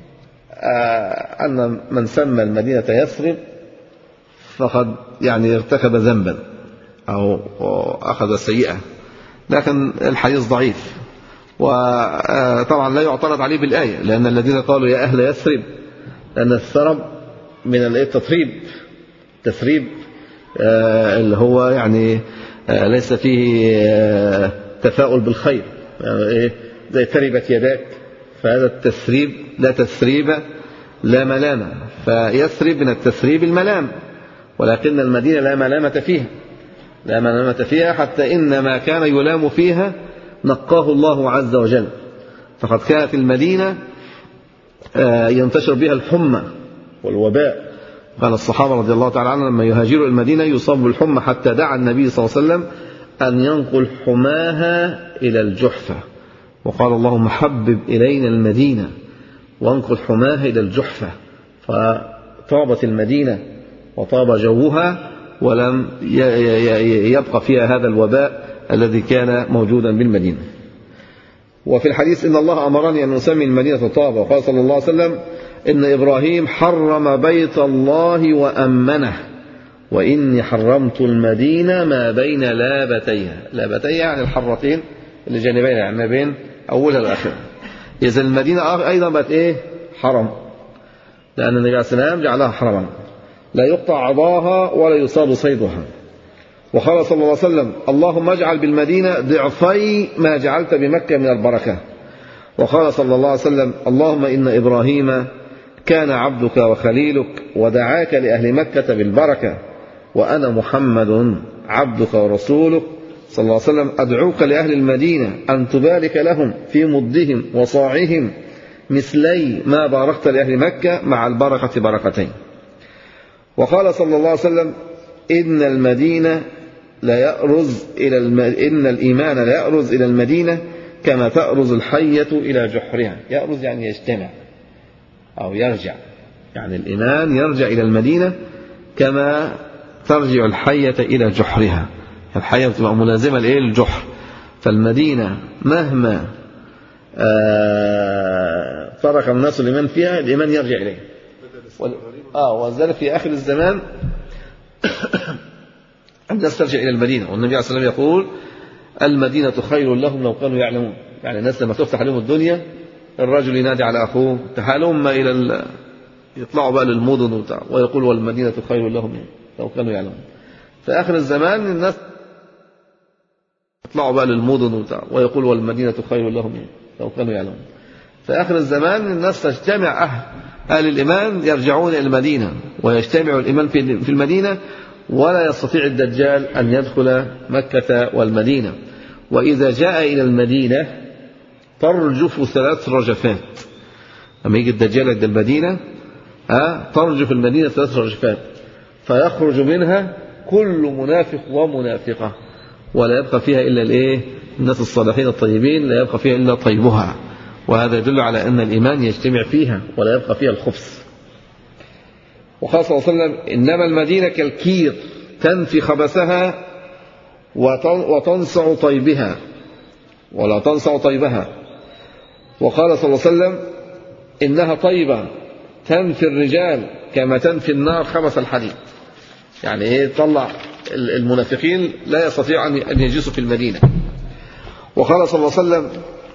أن من سمى المدينة يثرب فقد يعني ارتكب ذنبا أو أخذ سيئة، لكن الحديث ضعيف. وطبعا لا يعترض عليه بالآية، لأن الذين قالوا يا أهل يثرب لأن الثرب من التطريب تثريب اللي هو يعني ليس فيه تفاؤل بالخير، يعني زي تربت يداك، فهذا التثريب لا تثريب لا ملامة. فيثرب من التثريب الملام، ولكن المدينة لا ملامة فيها لا ملامة فيها حتى إن ما كان يلام فيها نقاه الله عز وجل. فقد كانت المدينة ينتشر بها الحمى والوباء. قال الصحابة رضي الله تعالى عنهم لما يهاجروا المدينة يصاب بالحمى حتى دعا النبي صلى الله عليه وسلم أن ينقل حماها إلى الجحفة، وقال اللهم حبب إلينا المدينة وانقل حماها إلى الجحفة. فطابت المدينة وطاب جوها ولم يبقى فيها هذا الوباء الذي كان موجودا بالمدينة. وفي الحديث إن الله أمرني أن نسمي المدينة طابة. وقال صلى الله عليه وسلم إن إبراهيم حرم بيت الله وأمنه وإني حرمت المدينة ما بين لابتيها. لابتيها يعني الحرتين اللي جانبين يعني ما بين أولها وآخرها. إذا المدينة أيضا بقت إيه حرم، لأن النبي عليه السلام جعلها حرما لا يقطع عضاها ولا يصاب صيدها. وقال صلى الله عليه وسلم اللهم اجعل بالمدينة ضعفي ما جعلت بمكة من البركة. وقال صلى الله عليه وسلم اللهم إن إبراهيم كان عبدك وخليلك ودعاك لأهل مكة بالبركة، وأنا محمد عبدك ورسولك صلى الله عليه وسلم أدعوك لأهل المدينة أن تبارك لهم في مدهم وصاعهم مثلي ما باركت لأهل مكة مع البركة بركتين. وقال صلى الله عليه وسلم إن المدينة لا يأرز إلى الم... إن الإيمان لا يأرز إلى المدينة كما تأرز الحية إلى جحرها. يأرز يعني يجتمع أو يرجع، يعني الإيمان يرجع إلى المدينة كما ترجع الحية إلى جحرها. الحية بتبقى ملازمة لإيه للجحر. فالمدينة مهما ترك الناس الإيمان فيها الإيمان يرجع إليه. آه وذلك في آخر الزمان الناس ترجع إلى المدينة. والنبي عليه الصلاة والسلام يقول المدينة خير لهم لو كانوا يعلمون. يعني الناس لما تفتح لهم الدنيا الرجل ينادي على أخوه تعالوا إلى ال... يطلعوا بقى للمدن وبتاع ويقول والمدينة خير لهم لو كانوا يعلمون. في آخر الزمان الناس يطلعوا بقى للمدن وبتاع ويقول والمدينة خير لهم لو كانوا يعلمون. في آخر الزمان الناس تجتمع أهل أهل الإيمان يرجعون إلى المدينة ويجتمع الإيمان في المدينة، ولا يستطيع الدجال أن يدخل مكة والمدينة. وإذا جاء إلى المدينة ترجف ثلاث رجفات. لما يجي الدجال عند المدينة ترجف المدينة ثلاث رجفات، فيخرج منها كل منافق ومنافقة، ولا يبقى فيها إلا الإيه؟ الناس الصالحين الطيبين، لا يبقى فيها إلا طيبها. وهذا يدل على أن الإيمان يجتمع فيها ولا يبقى فيها الخبث. وقال صلى الله عليه وسلم: إنما المدينة كالكير تنفي خبثها وتنصع طيبها ولا تنصع طيبها. وقال صلى الله عليه وسلم: إنها طيبة تنفي الرجال كما تنفي النار خبث الحديد. يعني إيه؟ طلع المنافقين لا يستطيع أن يجلسوا في المدينة. وقال صلى الله عليه وسلم: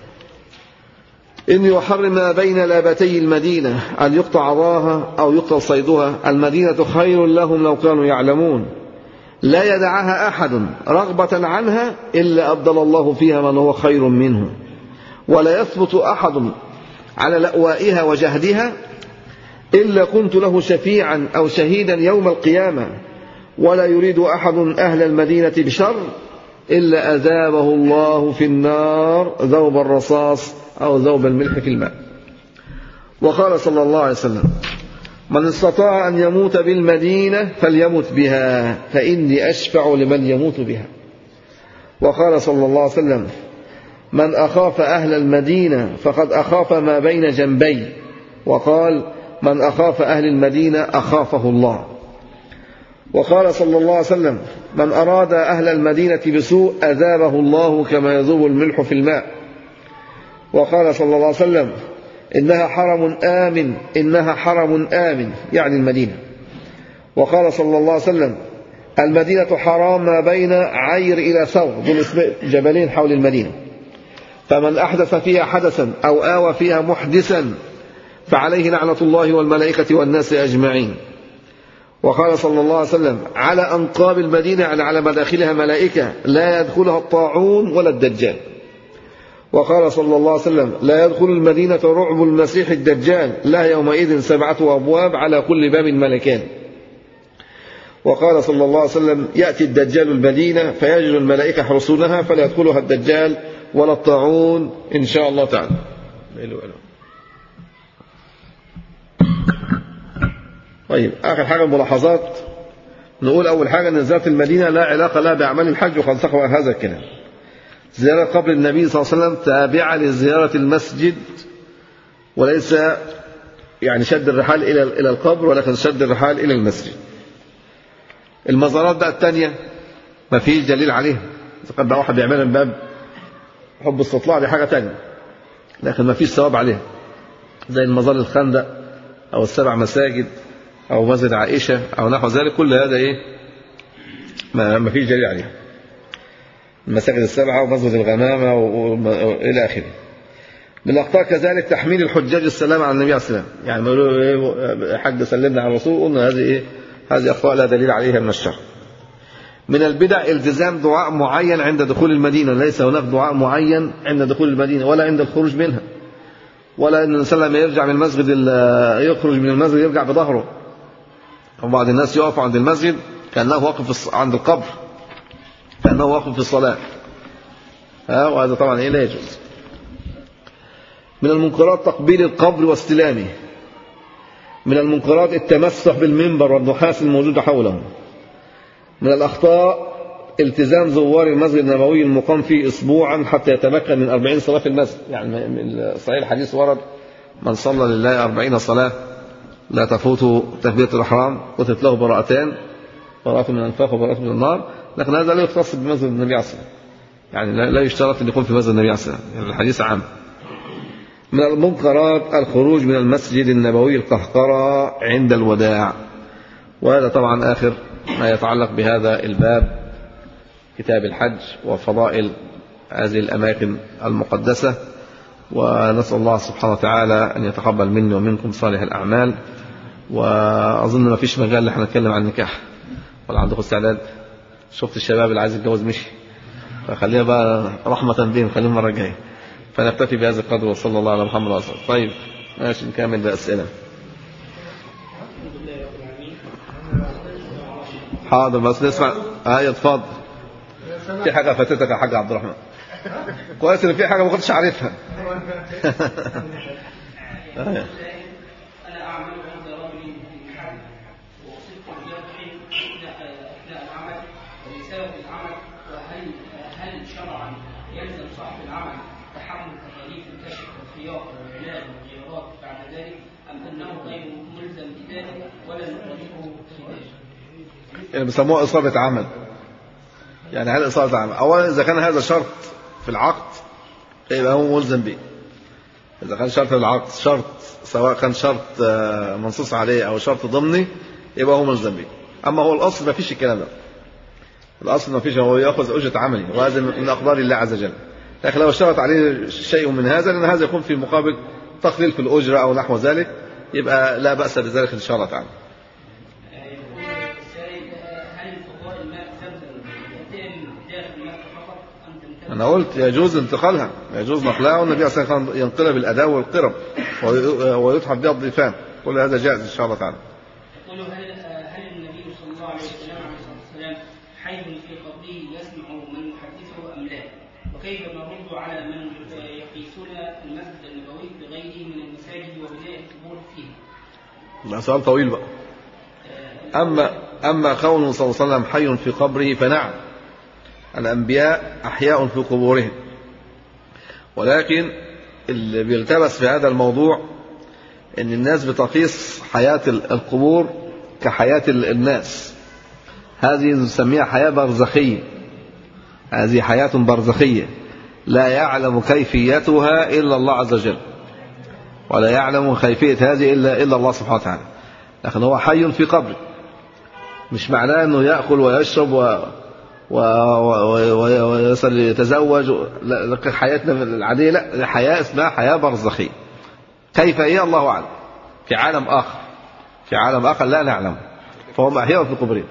إني أحرم ما بين لابتي المدينة أن يقطع عضاها أو يقتل صيدها، المدينة خير لهم لو كانوا يعلمون، لا يدعها أحد رغبة عنها إلا أبدل الله فيها من هو خير منه، ولا يثبت أحد على لأوائها وجهدها إلا كنت له شفيعا أو شهيدا يوم القيامة، ولا يريد أحد أهل المدينة بشر إلا أذابه الله في النار ذوب الرصاص أو ذوب الملح في الماء. وقال صلى الله عليه وسلم: من استطاع أن يموت بالمدينة فليمت بها فإني أشفع لمن يموت بها. وقال صلى الله عليه وسلم: من أخاف أهل المدينة فقد أخاف ما بين جنبي. وقال: من أخاف أهل المدينة أخافه الله. وقال صلى الله عليه وسلم: من أراد أهل المدينة بسوء أذابه الله كما يذوب الملح في الماء. وقال صلى الله عليه وسلم: إنها حرم آمن إنها حرم آمن يعني المدينة. وقال صلى الله عليه وسلم: المدينة حرام ما بين عير إلى ثور، دول جبلين حول المدينة، فمن أحدث فيها حدثا أو آوى فيها محدثا فعليه لعنة الله والملائكة والناس أجمعين. وقال صلى الله عليه وسلم: على أنقاب المدينة يعني على مداخلها ملائكة لا يدخلها الطاعون ولا الدجال. وقال صلى الله عليه وسلم: لا يدخل المدينة رعب المسيح الدجال، لا يومئذ سبعة أبواب على كل باب ملكان. وقال صلى الله عليه وسلم: يأتي الدجال المدينة فيجد الملائكة يحرسونها فلا يدخلها الدجال ولا الطاعون إن شاء الله تعالى. طيب، آخر حاجة الملاحظات. نقول أول حاجة أن زيارة المدينة لا علاقة لها بأعمال الحج، وقد سقط هذا الكلام. زيارة قبر النبي صلى الله عليه وسلم تابعة لزيارة المسجد، وليس يعني شد الرحال إلى إلى القبر، ولكن شد الرحال إلى المسجد. المزارات بقى الثانية ما فيش دليل عليها، قد بقى واحد بيعملها من باب حب استطلاع، دي حاجة ثانية، لكن ما فيش ثواب عليها، زي المزار الخندق أو السبع مساجد أو مسجد عائشة أو نحو ذلك. كل هذا إيه؟ ما ما فيش دليل عليها. المساجد السبعة ومسجد الغمامة وإلى آخره. من الأخطاء كذلك تحميل الحجاج السلام على النبي عليه السلام، يعني ما يقولوا إيه حج سلمنا على الرسول، قلنا هذه إيه؟ هذه أخطاء لا دليل عليها من الشرع. من البدع التزام دعاء معين عند دخول المدينة، ليس هناك دعاء معين عند دخول المدينة ولا عند الخروج منها، ولا أن الإنسان لما يرجع من المسجد يخرج من المسجد يرجع بظهره. وبعض الناس يقف عند المسجد كأنه واقف عند القبر، كأنه واقف في الصلاة، ها، وهذا طبعا إيه لا يجوز. من المنكرات تقبيل القبر واستلامه. من المنكرات التمسح بالمنبر والنحاس الموجود حوله. من الأخطاء التزام زوار المسجد النبوي المقام فيه أسبوعا حتى يتمكن من أربعين صلاة في المسجد. يعني من صحيح الحديث ورد: من صلى لله أربعين صلاة لا تفوت تكبيرة الإحرام كتبت له براءتان، براءة من النفاق وبراءة من النار. لكن هذا لا يختص بمسجد النبي عليه الصلاة والسلام، يعني لا يشترط أن يكون في مسجد النبي عليه الصلاة والسلام، يعني الحديث عام. من المنكرات الخروج من المسجد النبوي القهقرة عند الوداع، وهذا طبعا آخر ما يتعلق بهذا الباب، كتاب الحج وفضائل هذه الأماكن المقدسة. ونسأل الله سبحانه وتعالى أن يتقبل مني ومنكم صالح الأعمال. وأظن ما فيش مجال احنا نتكلم عن النكاح، ولا عندكم استعداد؟ شفت الشباب اللي عايز يتجوز مشي، فخليها بقى رحمة بهم، خليهم المرة الجاية. فنكتفي بهذا القدر، وصلى الله على محمد وعلى آله. طيب ماشي، نكمل بأسئلة. حاضر بس نسمع. هيا اتفضل. في حاجة فاتتك يا حاج عبد الرحمن؟ كويس ان في حاجة ما كنتش عارفها. أنا أعمل عند رجل في محل وأصبت بجرح أثناء العمل ولسبب العمل، وهل هل شرعا يلزم صاحب العمل تحمل تكاليف الكشف والخياطة والعلاج والغيارات بعد ذلك، أم أنه غير ملزم بذلك ولا نطالبه في ذلك؟ يعني بيسموها إصابة عمل. يعني هل إصابة عمل؟ أولا إذا كان هذا شرط في العقد يبقى هو ملزم به. إذا كان شرط في العقد شرط، سواء كان شرط منصوص عليه أو شرط ضمني، يبقى هو ملزم به. أما هو الأصل ما فيش الكلام ده. الأصل ما فيش، هو يأخذ أجرة عمله، وهذا من أقدار الله عز وجل. لكن لو اشترط عليه شيء من هذا، لأن هذا يكون في مقابل تقليل في الأجرة أو نحو ذلك، يبقى لا بأس بذلك إن شاء الله تعالى. أنا قلت يجوز انتقالها، يجوز نقلها، والنبي صلى الله عليه وسلم ينقلها بالأداء والقرب ويتحف بها الضيفان، كل هذا جائز إن شاء الله تعالى. يقول هل هل النبي صلى الله عليه وسلم عليه الصلاة والسلام حي في قبره يسمع من يحدثه أم لا؟ وكيف نرد على من يقيسون المسجد النبوي بغيره من المساجد وبناء القبور فيه؟ ده سؤال طويل بقى. أما أما كونه صلى الله عليه وسلم حي في قبره فنعم، الأنبياء أحياء في قبورهم، ولكن اللي بيلتبس في هذا الموضوع إن الناس بتقيس حياة القبور كحياة الناس. هذه نسميها حياة برزخية، هذه حياة برزخية لا يعلم كيفيتها إلا الله عز وجل، ولا يعلم كيفية هذه إلا إلا الله سبحانه وتعالى. لكن هو حي في قبره، مش معناه أنه يأكل ويشرب و ويصل يتزوج لك حياتنا العادية، لا، حياة اسمها حياة برزخية. كيف هي الله أعلم، في عالم آخر، في عالم آخر لا نعلم، فهم أحياء في قبورهم.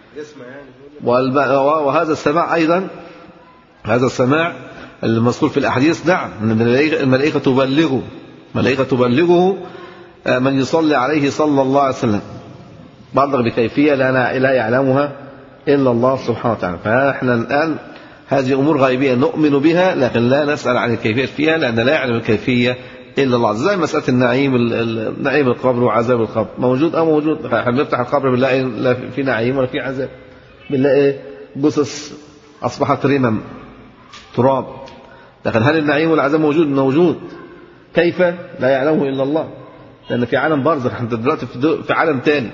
وهذا السماع أيضا، هذا السماع المذكور في الأحاديث، نعم، الملائكة تبلغه، الملائكة تبلغه من يصلي عليه صلى الله عليه وسلم، بلغ بكيفية لا يعلمها إلا الله سبحانه وتعالى. فإحنا الآن هذه أمور غيبية نؤمن بها، لكن لا نسأل عن الكيفية فيها، لأن لا يعلم الكيفية إلا الله. زي مسألة النعيم، نعيم القبر وعذاب القبر، موجود أو موجود. احنا بنفتح القبر بنلاقي لا في نعيم ولا في عذاب، بنلاقي جثث أصبحت رمم تراب. لكن هل النعيم والعذاب موجود؟ موجود. كيف؟ لا يعلمه إلا الله، لأن في عالم برزخ، احنا دلوقتي في عالم تاني.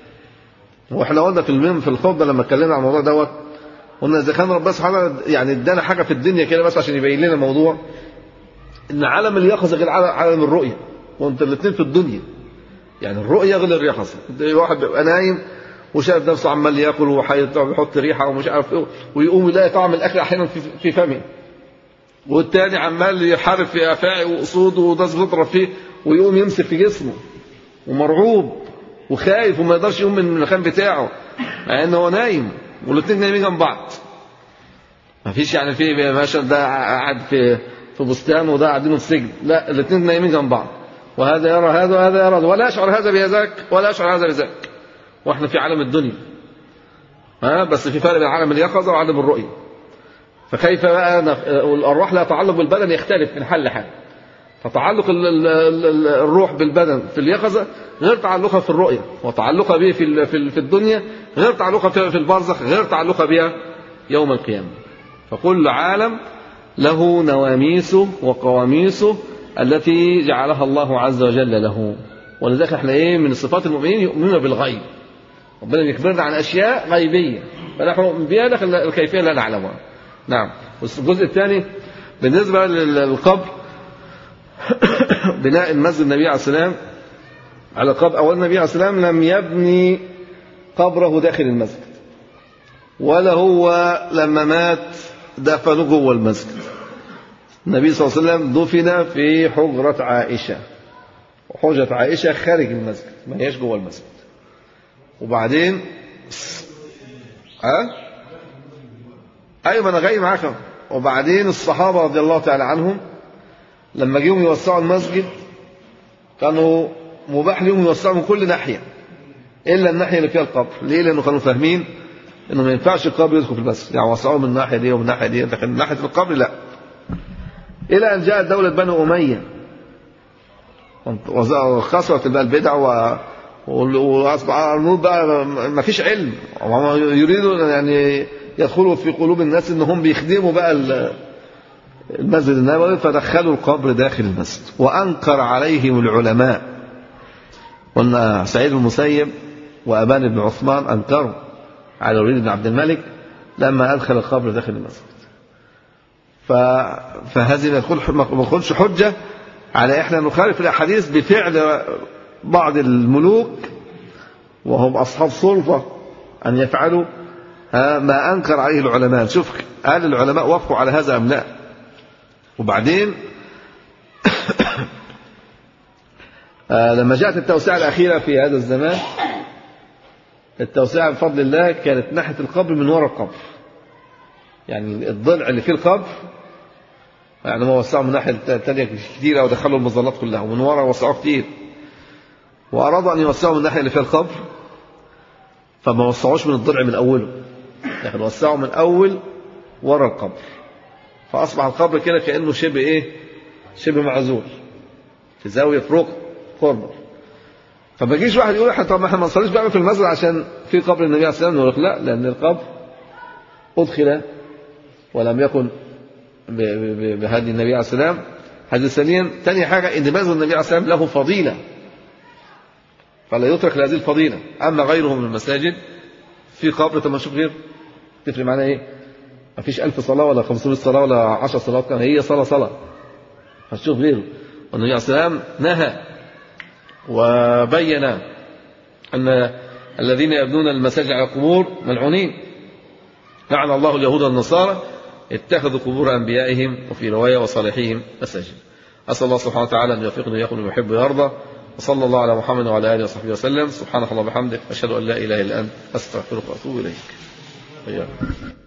واحنا قلنا في المهم في الخطبه لما اتكلمنا عن الموضوع دوت، قلنا اذا كان ربنا سبحانه يعني ادانا حاجه في الدنيا كده بس عشان يبين لنا الموضوع، ان عالم اليقظه غير عالم الرؤيه، وانت الاثنين في الدنيا. يعني الرؤيه غير اليقظه. واحد بيبقى نايم وشايف نفسه عمال ياكل ويحط ريحه ومش عارف ايه، ويقوم يلاقي طعم الاكل احيانا في فمه، والتاني عمال يحارب في افاعي واسود وناس بتضرب فيه، ويقوم يمسك في جسمه ومرعوب وخايف وما يقدرش يقوم من المكان بتاعه، مع انه هو نايم، والاثنين نايمين جنب بعض. ما فيش يعني في مثلا ده قاعد في في بستان وده قاعدين في سجن، لا، الاثنين نايمين جنب بعض، وهذا يرى هذا وهذا يرى، ولا يشعر هذا بذاك ولا يشعر هذا بذاك، واحنا في عالم الدنيا. ها بس في فرق بين عالم اليقظه وعالم الرؤيه. فكيف بقى الارواح لا تعلق بالبدن يختلف من حال لحال. فتعلق الروح بالبدن في اليقظة غير تعلقها في الرؤية، وتعلقها به في في الدنيا غير تعلقها في البرزخ، غير تعلقها بها يوم القيامة. فكل عالم له نواميسه وقواميسه التي جعلها الله عز وجل له. ولذلك احنا ايه من صفات المؤمنين يؤمنون بالغيب، ربنا يخبرنا عن اشياء غيبية فنحن نؤمن بها، لكن الكيفية لا نعلمها. نعم. والجزء الثاني بالنسبة للقبر، بناء المسجد النبي عليه السلام على قبر، أول النبي عليه السلام لم يبني قبره داخل المسجد، ولا هو لما مات دفنه جوه المسجد. النبي صلى الله عليه وسلم دفن في حجرة عائشة، وحجرة عائشة خارج المسجد ما هيش جوه المسجد. وبعدين ها أيوة أنا جاي معاك. وبعدين الصحابة رضي الله تعالى عنهم لما جيهم يوسعوا المسجد كانوا مباح لهم يوسعوا من كل ناحية إلا الناحية اللي فيها القبر. ليه؟ لأنه كانوا فاهمين انه ما ينفعش القبر يدخل في المسجد، يعني وسعوه من الناحيه دي ومن الناحيه دي، لكن من ناحيه القبر لا. الى ان جاءت دوله بنو اميه وخسرت بقى البدع و واصبح الامور بقى ما فيش علم، يريدوا يعني يدخلوا في قلوب الناس انهم بيخدموا بقى المسجد النبوي، فدخلوا القبر داخل المسجد. وانكر عليهم العلماء، قلنا سعيد بن المسيب وابان بن عثمان انكروا على الوليد بن عبد الملك لما ادخل القبر داخل المسجد. فهذه ما تكونش حجه على احنا نخالف الاحاديث بفعل بعض الملوك وهم اصحاب سلطه ان يفعلوا ما انكر عليه العلماء. شوف هل العلماء وافقوا على هذا ام لا؟ وبعدين لما جاءت التوسعه الاخيره في هذا الزمان، التوسعه بفضل الله كانت ناحيه القبر من وراء القبر، يعني الضلع اللي فيه القبر يعني ما وسعوا من الناحيه الثانيه كتير ودخلوا المظلات كلها، ومن وراء وسعوا كتير. وارادوا ان يوسعوا من الناحيه اللي فيها القبر فما وسعوش من الضلع من اوله، لكن وسعوا من اول وراء القبر، فاصبح القبر كده كانه شبه ايه؟ شبه معزول في زاويه في ركن كورنر. فما يجيش واحد يقول احنا طب ما احنا ما نصليش بقى في المسجد عشان في قبر النبي عليه الصلاه والسلام، نقول لا، لان القبر ادخل ولم يكن بهدي النبي عليه الصلاه والسلام. هذا ثانيا. ثاني حاجه ان مسجد النبي عليه الصلاه والسلام له فضيله فلا يترك لهذه الفضيله. اما غيره من المساجد في قبر، طب ما نشوف غير تفرق معنا ايه؟ ما فيش ألف صلاه ولا خمسمائة صلاه ولا عشر صلوات، كان هي صلاه صلاه هتشوف غيره. والنبي عليه الصلاه والسلام نهى وبين ان الذين يبنون المساجد على القبور ملعونين، لعن الله اليهود والنصارى اتخذوا قبور انبيائهم وفي روايه وصالحيهم مساجد. اسال الله سبحانه وتعالى ان يوفقنا ويكون لما يحب ويرضى، وصلى الله على محمد وعلى اله وصحبه وسلم. سبحانك اللهم وبحمدك، اشهد ان لا اله الا انت، استغفرك واتوب اليك.